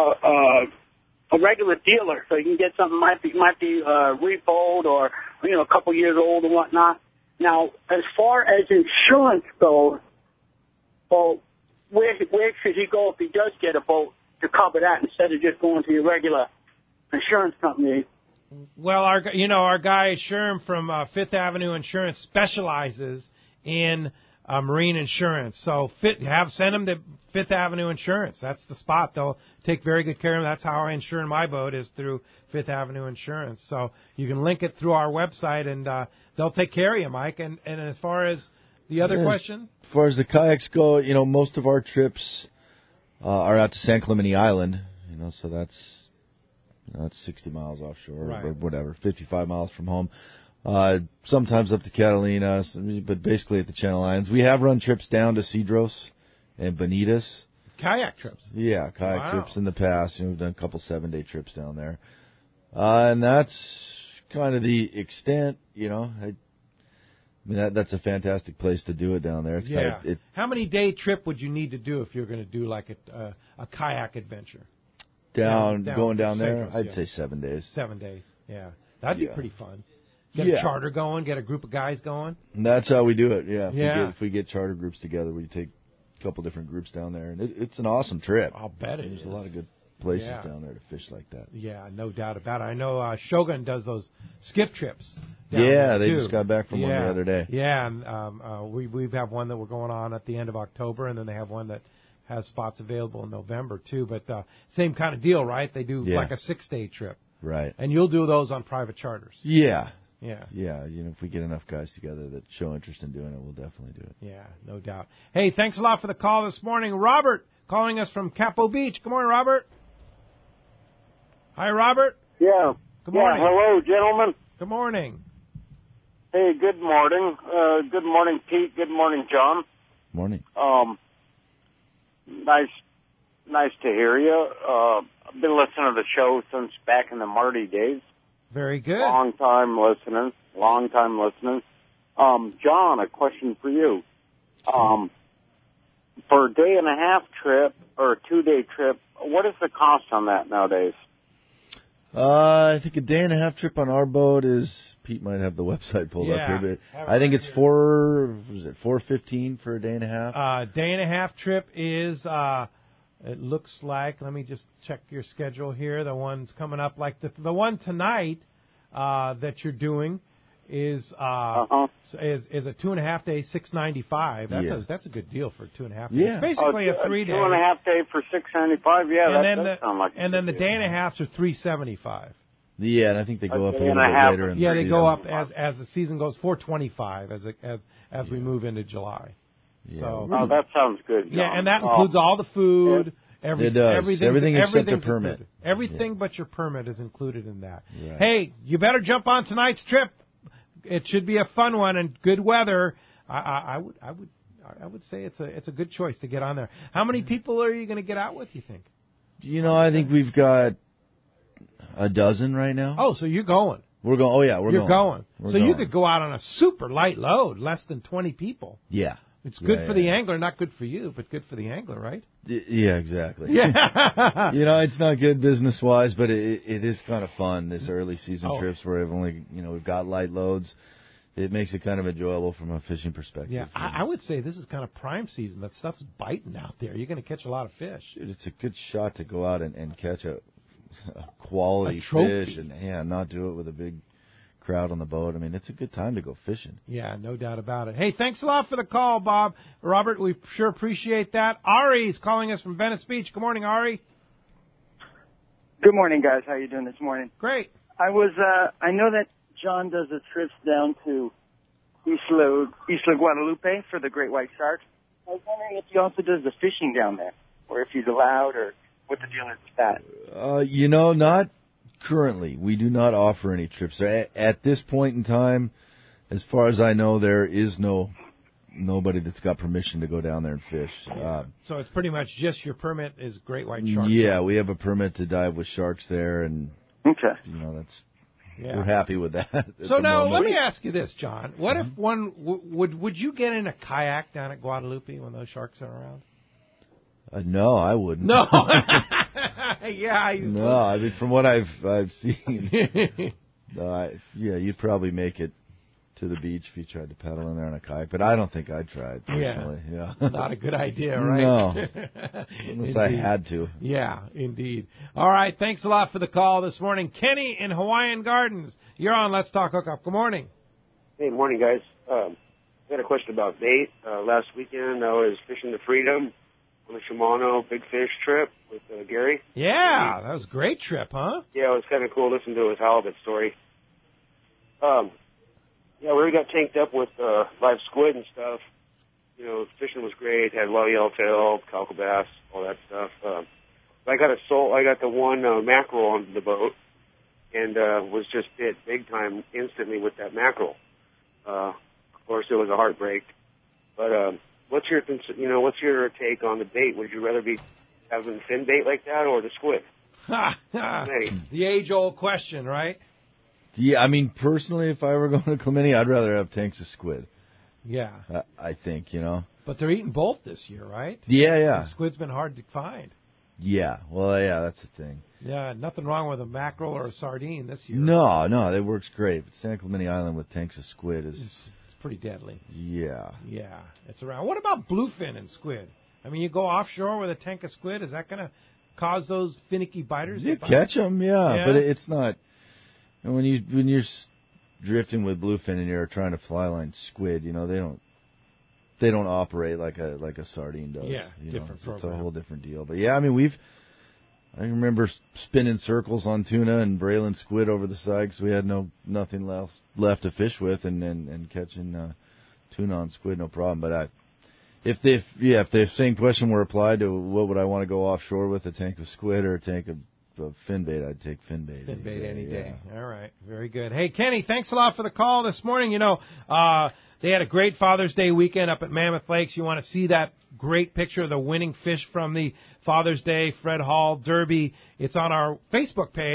Speaker 19: a regular dealer, so you can get something might be repoed or a couple years old and whatnot. Now, as far as insurance goes, well, where should he go if he does get a boat to cover that instead of just going to your regular insurance company?
Speaker 2: Well, our guy Sherm from Fifth Avenue Insurance specializes in marine insurance. So send him to Fifth Avenue Insurance. That's the spot. They'll take very good care of him. That's how I insure my boat, is through Fifth Avenue Insurance. So you can link it through our website, and they'll take care of you, Mike. And as far as the other question?
Speaker 5: As far as the kayaks go, most of our trips are out to San Clemente Island, so that's 60 miles offshore,
Speaker 2: right,
Speaker 5: or whatever, 55 miles from home. Sometimes up to Catalina, but basically at the Channel Islands. We have run trips down to Cedros and Bonitas.
Speaker 2: Kayak trips?
Speaker 5: Yeah, kayak
Speaker 2: Wow.
Speaker 5: trips in the past. We've done a couple 7-day trips down there. And that's kind of the extent, that's a fantastic place to do it down there. It's
Speaker 2: Yeah.
Speaker 5: kind of,
Speaker 2: How many day trip would you need to do if you're going to do like a kayak adventure?
Speaker 5: going down there,
Speaker 2: Cedros,
Speaker 5: I'd say 7 days.
Speaker 2: 7 days, yeah. That'd be pretty fun. Get
Speaker 5: Yeah.
Speaker 2: a charter going, get a group of guys going.
Speaker 5: And that's how we do it, yeah.
Speaker 2: Yeah.
Speaker 5: If we get charter groups together, we take a couple different groups down there. And it's an awesome trip.
Speaker 2: I'll bet
Speaker 5: There's
Speaker 2: is.
Speaker 5: a lot of good places
Speaker 2: Yeah.
Speaker 5: down there to fish like that.
Speaker 2: Yeah, no doubt about it. I know Shogun does those skiff trips. down
Speaker 5: Yeah,
Speaker 2: there,
Speaker 5: they
Speaker 2: too.
Speaker 5: just got back from one the other day.
Speaker 2: Yeah, and we have one that we're going on at the end of October, and then they have one that has spots available in November too. But same kind of deal, right? They do like a 6-day trip.
Speaker 5: Right.
Speaker 2: And you'll do those on private charters.
Speaker 5: Yeah.
Speaker 2: Yeah.
Speaker 5: Yeah, if we get enough guys together that show interest in doing it, we'll definitely do it.
Speaker 2: Yeah, no doubt. Hey, thanks a lot for the call this morning. Robert calling us from Capo Beach. Good morning, Robert. Hi, Robert.
Speaker 20: Yeah.
Speaker 2: Good morning.
Speaker 20: Yeah, hello, gentlemen.
Speaker 2: Good morning.
Speaker 20: Hey, good morning. Good morning, Pete. Good morning, John.
Speaker 5: Morning.
Speaker 20: Nice to hear you. I've been listening to the show since back in the Marty days.
Speaker 2: Very good.
Speaker 20: Long time listening. John, a question for you. For a day and a half trip or a 2-day trip, what is the cost on that nowadays?
Speaker 5: I think a day and a half trip on our boat is Pete might have the website pulled up
Speaker 2: Yeah,
Speaker 5: here, but
Speaker 2: have it
Speaker 5: I think
Speaker 2: right
Speaker 5: it's
Speaker 2: here.
Speaker 5: $4.15 for a day and a half.
Speaker 2: Day and a half trip is, it looks like, let me just check your schedule here. The one's coming up, like the one tonight that you're doing is is a 2.5 day, $695. That's a good deal for 2.5 days.
Speaker 5: Yeah.
Speaker 2: Basically a 3 day.
Speaker 20: 2.5 day for $675. Yeah,
Speaker 2: and
Speaker 20: that
Speaker 2: then
Speaker 20: does sound like.
Speaker 2: and then the day and a halfs are $375.
Speaker 5: Yeah, and I think they go up a
Speaker 20: day
Speaker 5: little
Speaker 20: and a
Speaker 5: bit
Speaker 20: half.
Speaker 5: later in the
Speaker 2: Yeah,
Speaker 5: season.
Speaker 2: they go up as the season goes, $425 as we move into July.
Speaker 5: Yeah.
Speaker 2: So
Speaker 20: Oh, that sounds good. John.
Speaker 2: yeah, and that includes all the food.
Speaker 5: It does. Everything except the permit.
Speaker 2: Included. Everything but your permit is included in that.
Speaker 5: Right.
Speaker 2: Hey, you better jump on tonight's trip. It should be a fun one and good weather. I would say it's a good choice to get on there. How many people are you going to get out with, you think?
Speaker 5: I think we've got a dozen right now.
Speaker 2: Oh, so you're going.
Speaker 5: We're going. Oh, yeah,
Speaker 2: You're going.
Speaker 5: We're
Speaker 2: So
Speaker 5: going.
Speaker 2: you could go out on a super light load, less than 20 people.
Speaker 5: Yeah.
Speaker 2: It's good
Speaker 5: Yeah,
Speaker 2: for
Speaker 5: yeah.
Speaker 2: the angler, not good for you, but good for the angler, right?
Speaker 5: Yeah, exactly.
Speaker 2: Yeah.
Speaker 5: It's not good business-wise, but it is kind of fun, this early season trips where we've got light loads. It makes it kind of enjoyable from a fishing perspective.
Speaker 2: Yeah, I would say this is kind of prime season. That stuff's biting out there. You're going to catch a lot of fish.
Speaker 5: Dude, it's a good shot to go out and catch a quality
Speaker 2: A trophy.
Speaker 5: fish and not do it with a big crowd on the boat. I mean, it's a good time to go fishing.
Speaker 2: Yeah, no doubt about it. Hey, thanks a lot for the call, Bob. Robert, we sure appreciate that. Ari's calling us from Venice Beach. Good morning, Ari.
Speaker 21: Good morning, guys. How you doing this morning?
Speaker 2: Great.
Speaker 21: I know that John does the trips down to Isla Guadalupe for the great white shark. I was wondering if he also does the fishing down there, or if he's allowed, or what the deal is with that.
Speaker 5: Not currently. We do not offer any trips. At this point in time, as far as I know, there is nobody that's got permission to go down there and fish.
Speaker 2: So it's pretty much just your permit is great white shark.
Speaker 5: Yeah, we have a permit to dive with sharks there, and we're happy with that.
Speaker 2: So now let me ask you this, John. What if one would you get in a kayak down at Guadalupe when those sharks are around?
Speaker 5: No, I wouldn't.
Speaker 2: No. Yeah.
Speaker 5: No, I mean from what I've seen, you'd probably make it to the beach if you tried to paddle in there on a kayak, but I don't think I'd try it personally. Yeah.
Speaker 2: Not a good idea, right?
Speaker 5: No. Unless I had to.
Speaker 2: Yeah, indeed. All right, thanks a lot for the call this morning. Kenny in Hawaiian Gardens, you're on Let's Talk Hookup. Good morning.
Speaker 22: Hey, morning, guys. I had a question about bait. Last weekend, I was fishing the Freedom on the Shimano Big Fish trip with Gary.
Speaker 2: Yeah, that was a great trip, huh?
Speaker 22: Yeah, it was kind of cool listening to his halibut story. Yeah, we got tanked up with live squid and stuff. Fishing was great. Had a lot of yellowtail, calico bass, all that stuff. I got the one mackerel on the boat, and was just bit big time instantly with that mackerel. Of course, it was a heartbreak. But what's your take on the bait? Would you rather be having fin bait like that or the squid?
Speaker 2: The age-old question, right?
Speaker 5: Yeah, I mean, personally, if I were going to Clemente, I'd rather have tanks of squid.
Speaker 2: Yeah.
Speaker 5: I think,
Speaker 2: But they're eating both this year, right?
Speaker 5: Yeah.
Speaker 2: The squid's been hard to find.
Speaker 5: Yeah, well, yeah, that's the thing.
Speaker 2: Yeah, nothing wrong with a mackerel or a sardine this year.
Speaker 5: No, that works great. But San Clemente Island with tanks of squid is...
Speaker 2: It's pretty deadly.
Speaker 5: Yeah.
Speaker 2: Yeah, it's around. What about bluefin and squid? I mean, you go offshore with a tank of squid, is that going to cause those finicky biters?
Speaker 5: You catch them, yeah, but it's not... And when you're drifting with bluefin and you're trying to fly line squid, they don't operate like a sardine does.
Speaker 2: Yeah, different program.
Speaker 5: It's a whole different deal. But yeah, I mean I remember spinning circles on tuna and brailing squid over the side because we had nothing left to fish with, and catching tuna on squid, no problem. But if the same question were applied to what would I want to go offshore with, a tank of squid or a tank of fin bait, I'd take fin bait.
Speaker 2: Fin bait any day. All right. Very good. Hey, Kenny, thanks a lot for the call this morning. They had a great Father's Day weekend up at Mammoth Lakes. You want to see that great picture of the winning fish from the Father's Day Fred Hall Derby. It's on our Facebook page.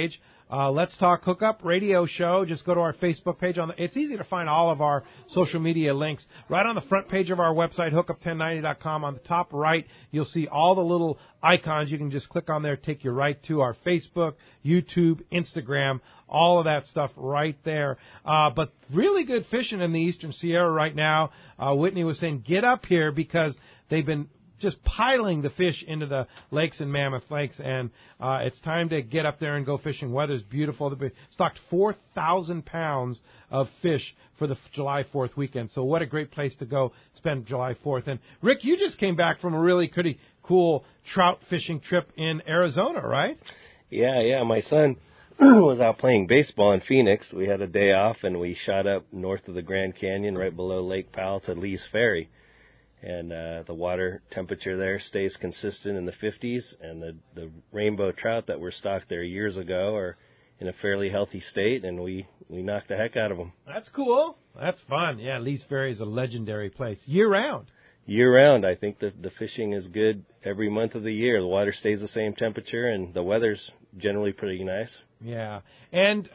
Speaker 2: Let's Talk Hookup radio show. Just go to our Facebook page. It's easy to find all of our social media links. Right on the front page of our website, hookup1090.com. On the top right, you'll see all the little icons. You can just click on there, take you right to our Facebook, YouTube, Instagram, all of that stuff right there. But really good fishing in the Eastern Sierra right now. Whitney was saying, get up here because they've been just piling the fish into the lakes in Mammoth Lakes, and it's time to get up there and go fishing. Weather's beautiful. They stocked 4,000 pounds of fish for the July 4th weekend, so what a great place to go spend July 4th. And, Rick, you just came back from a really pretty cool trout fishing trip in Arizona, right?
Speaker 3: Yeah, my son was out playing baseball in Phoenix. We had a day off, and we shot up north of the Grand Canyon, right below Lake Powell to Lee's Ferry. And the water temperature there stays consistent in the 50s, and the rainbow trout that were stocked there years ago are in a fairly healthy state, and we knocked the heck out of them.
Speaker 2: That's cool. That's fun. Yeah, Lee's Ferry is a legendary place. Year-round.
Speaker 3: Year-round. I think the fishing is good every month of the year. The water stays the same temperature, and the weather's generally pretty nice.
Speaker 2: Yeah. And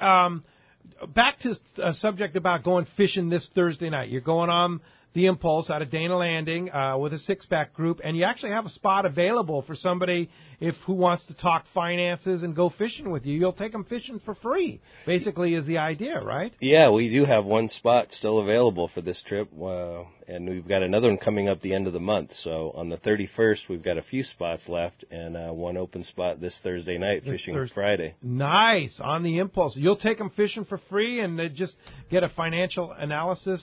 Speaker 2: back to a subject about going fishing this Thursday night. You're going on the Impulse out of Dana Landing with a six-pack group, and you actually have a spot available for somebody who wants to talk finances and go fishing with you. You'll take them fishing for free, basically, is the idea, right?
Speaker 3: Yeah, we do have one spot still available for this trip, and we've got another one coming up the end of the month. So on the 31st, we've got a few spots left, and one open spot this Thursday night, fishing Friday.
Speaker 2: Nice, on the Impulse. You'll take them fishing for free and just get a financial analysis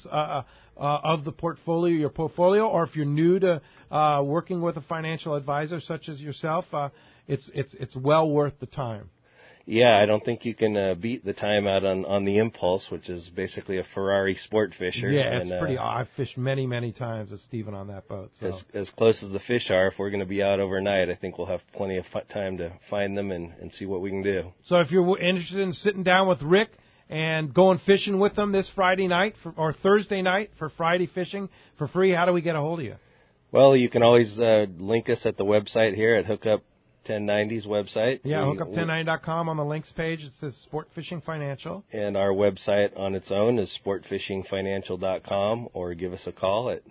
Speaker 2: of the portfolio, your portfolio, or if you're new to working with a financial advisor such as yourself, it's well worth the time.
Speaker 3: Yeah, I don't think you can beat the time out on the Impulse, which is basically a Ferrari sport fisher.
Speaker 2: Yeah, it's pretty. I've fished many times with Stephen on that boat. So.
Speaker 3: As close as the fish are, if we're going to be out overnight, I think we'll have plenty of time to find them and see what we can do.
Speaker 2: So if you're interested in sitting down with Rick and going fishing with them this Friday night or Thursday night for Friday fishing for free, how do we get a hold of you?
Speaker 3: Well, you can always link us at the website here at Hookup 1090's website.
Speaker 2: Yeah, hookup1090.com on the links page. It says Sport Fishing Financial.
Speaker 3: And our website on its own is sportfishingfinancial.com, or give us a call at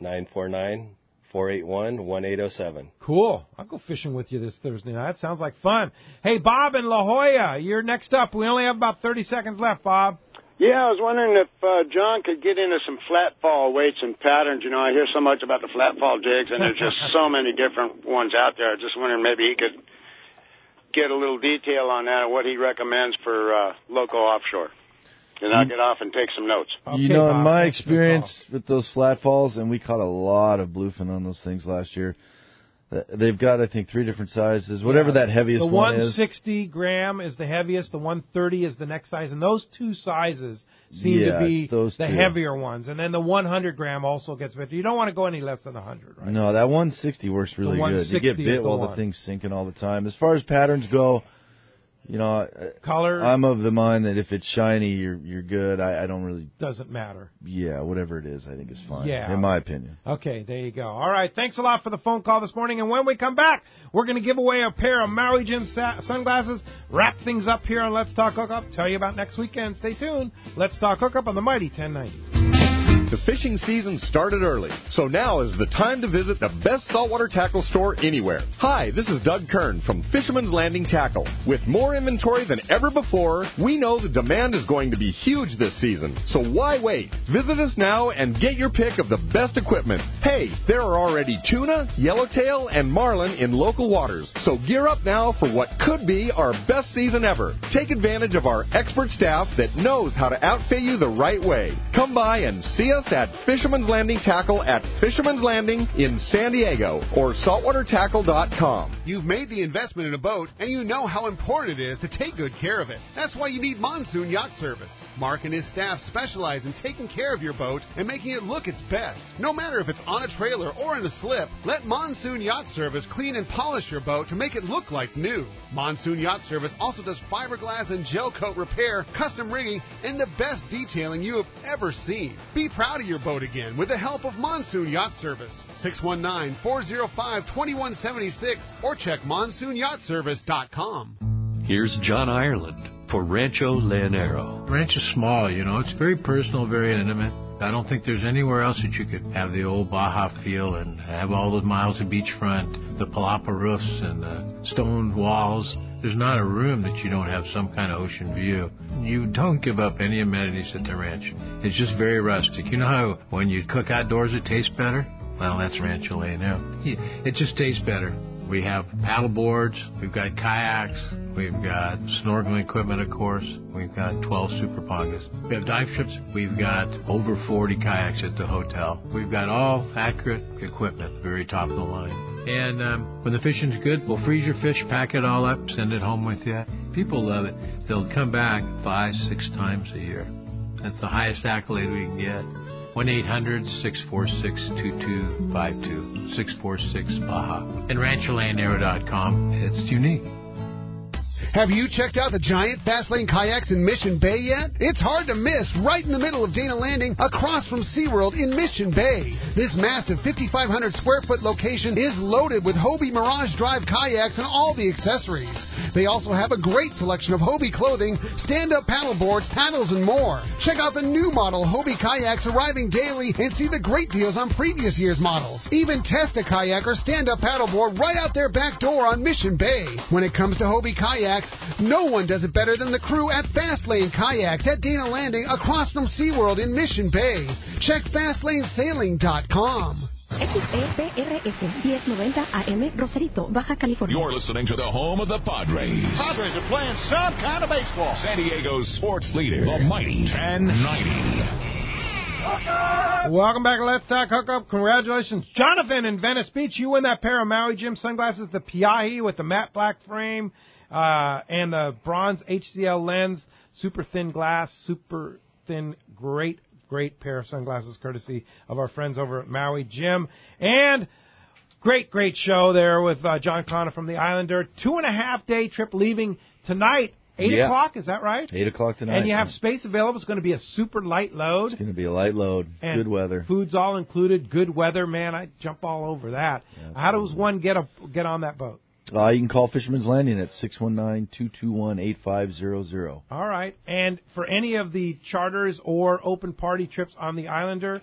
Speaker 3: 949-481-1807.
Speaker 2: Cool. I'll go fishing with you this Thursday night. That sounds like fun. Hey, Bob in La Jolla, you're next up. We only have about 30 seconds left, Bob.
Speaker 1: Yeah, I was wondering if John could get into some flat fall weights and patterns. You know, I hear so much about the flat fall jigs, and there's just so many different ones out there. I was just wondering maybe he could get a little detail on that and what he recommends for local offshore. And I'll get off and take some notes.
Speaker 5: Okay, you know, in my experience with those flat falls, and we caught a lot of bluefin on those things last year, they've got, I think, 3 different sizes, whatever that heaviest one is.
Speaker 2: The 160 gram is the heaviest, the 130 is the next size, and those two sizes seem to be the heavier ones. And then the 100 gram also gets better. You don't want to go any less than 100, right?
Speaker 5: No, that 160 works really good. You get bit while the thing's sinking all the time. As far as patterns go, you know,
Speaker 2: color.
Speaker 5: I'm of the mind that if it's shiny, you're good. I don't really.
Speaker 2: Doesn't matter.
Speaker 5: Yeah, whatever it is, I think is fine.
Speaker 2: Yeah.
Speaker 5: In my opinion.
Speaker 2: Okay, there you go. All right, thanks a lot for the phone call this morning. And when we come back, we're going to give away a pair of Maui Jim sunglasses. Wrap things up here on Let's Talk Hookup. Tell you about next weekend. Stay tuned. Let's Talk Hookup on the Mighty 1090.
Speaker 12: The fishing season started early, so now is the time to visit the best saltwater tackle store anywhere. Hi, this is Doug Kern from Fisherman's Landing Tackle. With more inventory than ever before, we know the demand is going to be huge this season, so why wait? Visit us now and get your pick of the best equipment. Hey, there are already tuna, yellowtail, and marlin in local waters, so gear up now for what could be our best season ever. Take advantage of our expert staff that knows how to outfit you the right way. Come by and see us at Fisherman's Landing Tackle at Fisherman's Landing in San Diego or saltwatertackle.com.
Speaker 4: You've made the investment in a boat, and you know how important it is to take good care of it. That's why you need Monsoon Yacht Service. Mark and his staff specialize in taking care of your boat and making it look its best. No matter if it's on a trailer or in a slip, let Monsoon Yacht Service clean and polish your boat to make it look like new. Monsoon Yacht Service also does fiberglass and gel coat repair, custom rigging, and the best detailing you have ever seen. Be proud of your boat again with the help of Monsoon Yacht Service. 619-405-2176 or check monsoonyachtservice.com.
Speaker 23: Here's John Ireland
Speaker 14: for Rancho Leonero.
Speaker 6: Ranch is small, it's very personal, very intimate. I don't think there's anywhere else that you could have the old Baja feel and have all those miles of beachfront, the palapa roofs and the stone walls. There's not a room that you don't have some kind of ocean view. You don't give up any amenities at the ranch. It's just very rustic. You know how when you cook outdoors it tastes better? Well, that's Rancho Leonero. It just tastes better. We have paddle boards, we've got kayaks, we've got snorkeling equipment, of course. We've got 12 super pongas. We have dive trips. We've got over 40 kayaks at the hotel. We've got all accurate equipment, very top of the line. And when the fishing's good, we'll freeze your fish, pack it all up, send it home with you. People love it. They'll come back 5-6 times a year. That's the highest accolade we can get. 1-800-646-2252, 646-BAJA. And RanchoLeonero.com. It's unique.
Speaker 4: Have you checked out the giant Fastlane kayaks in Mission Bay yet? It's hard to miss right in the middle of Dana Landing across from SeaWorld in Mission Bay. This massive 5,500 square foot location is loaded with Hobie Mirage Drive kayaks and all the accessories. They also have a great selection of Hobie clothing, stand-up paddle boards, paddles, and more. Check out the new model Hobie kayaks arriving daily and see the great deals on previous year's models. Even test a kayak or stand-up paddleboard right out their back door on Mission Bay. When it comes to Hobie kayaks, no one does it better than the crew at Fastlane Kayaks at Dana Landing across from SeaWorld in Mission Bay. Check FastlaneSailing.com.
Speaker 7: XEPRS 1090 AM, Rosarito, Baja California.
Speaker 23: You're listening to the home of the Padres.
Speaker 24: Padres are playing some kind of baseball.
Speaker 23: San Diego's sports leader, the mighty 1090.
Speaker 2: Welcome back to Let's Talk Hookup. Congratulations, Jonathan in Venice Beach. You win that pair of Maui Jim sunglasses, the Piahi with the matte black frame and the bronze HCL lens, super thin glass, super thin, great pair of sunglasses, courtesy of our friends over at Maui Jim. And great show there with John Connor from the Islander. 2.5-day trip leaving tonight. 8 o'clock, is that right?
Speaker 5: 8 o'clock tonight.
Speaker 2: And you have space available. It's going to be a super light load.
Speaker 5: It's going to be a light load.
Speaker 2: And
Speaker 5: good weather.
Speaker 2: Food's all included. Good weather, man. I jump all over that. Yeah, how does one get on that boat?
Speaker 5: You can call Fisherman's Landing at 619-221-8500.
Speaker 2: All right. And for any of the charters or open party trips on the Islander,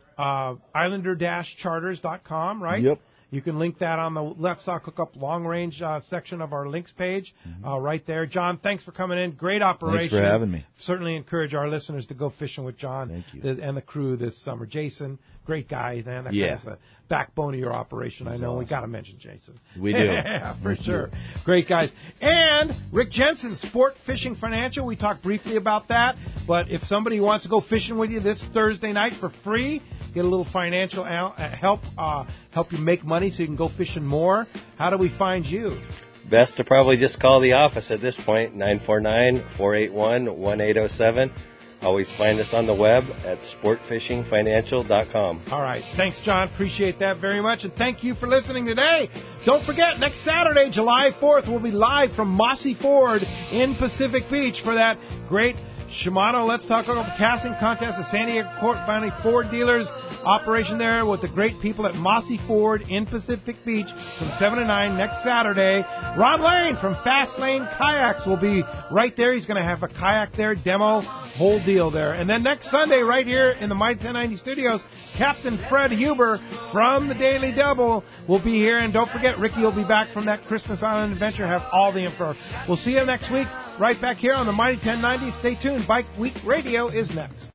Speaker 2: Islander-charters.com, right?
Speaker 5: Yep.
Speaker 2: You can link that on the Let's Talk Hookup long range section of our links page, right there. John, thanks for coming in. Great operation.
Speaker 5: Thanks for having me.
Speaker 2: Certainly encourage our listeners to go fishing with John and the crew this summer. Jason, great guy, man. That guy's the backbone of your operation. I know. Awesome. We got to mention Jason.
Speaker 5: We do.
Speaker 2: Yeah, for sure. Great guys. And Rick Jensen, Sport Fishing Financial. We talked briefly about that. But if somebody wants to go fishing with you this Thursday night for free, get a little financial help you make money so you can go fishing more, how do we find you?
Speaker 3: Best to probably just call the office at this point, 949-481-1807. Always find us on the web at sportfishingfinancial.com.
Speaker 2: All right. Thanks, John. Appreciate that very much. And thank you for listening today. Don't forget, next Saturday, July 4th, we'll be live from Mossy Ford in Pacific Beach for that great Shimano Let's Talk About Casting Contest, the San Diego County Ford dealers operation there with the great people at Mossy Ford in Pacific Beach from 7 to 9 next Saturday. Ron Lane from Fastlane Kayaks will be right there. He's going to have a kayak there, demo, whole deal there. And then next Sunday, right here in the Mighty 1090 studios, Captain Fred Huber from the Daily Double will be here. And don't forget, Ricky will be back from that Christmas Island adventure, have all the info. We'll see you next week right back here on the Mighty 1090. Stay tuned. Bike Week Radio is next.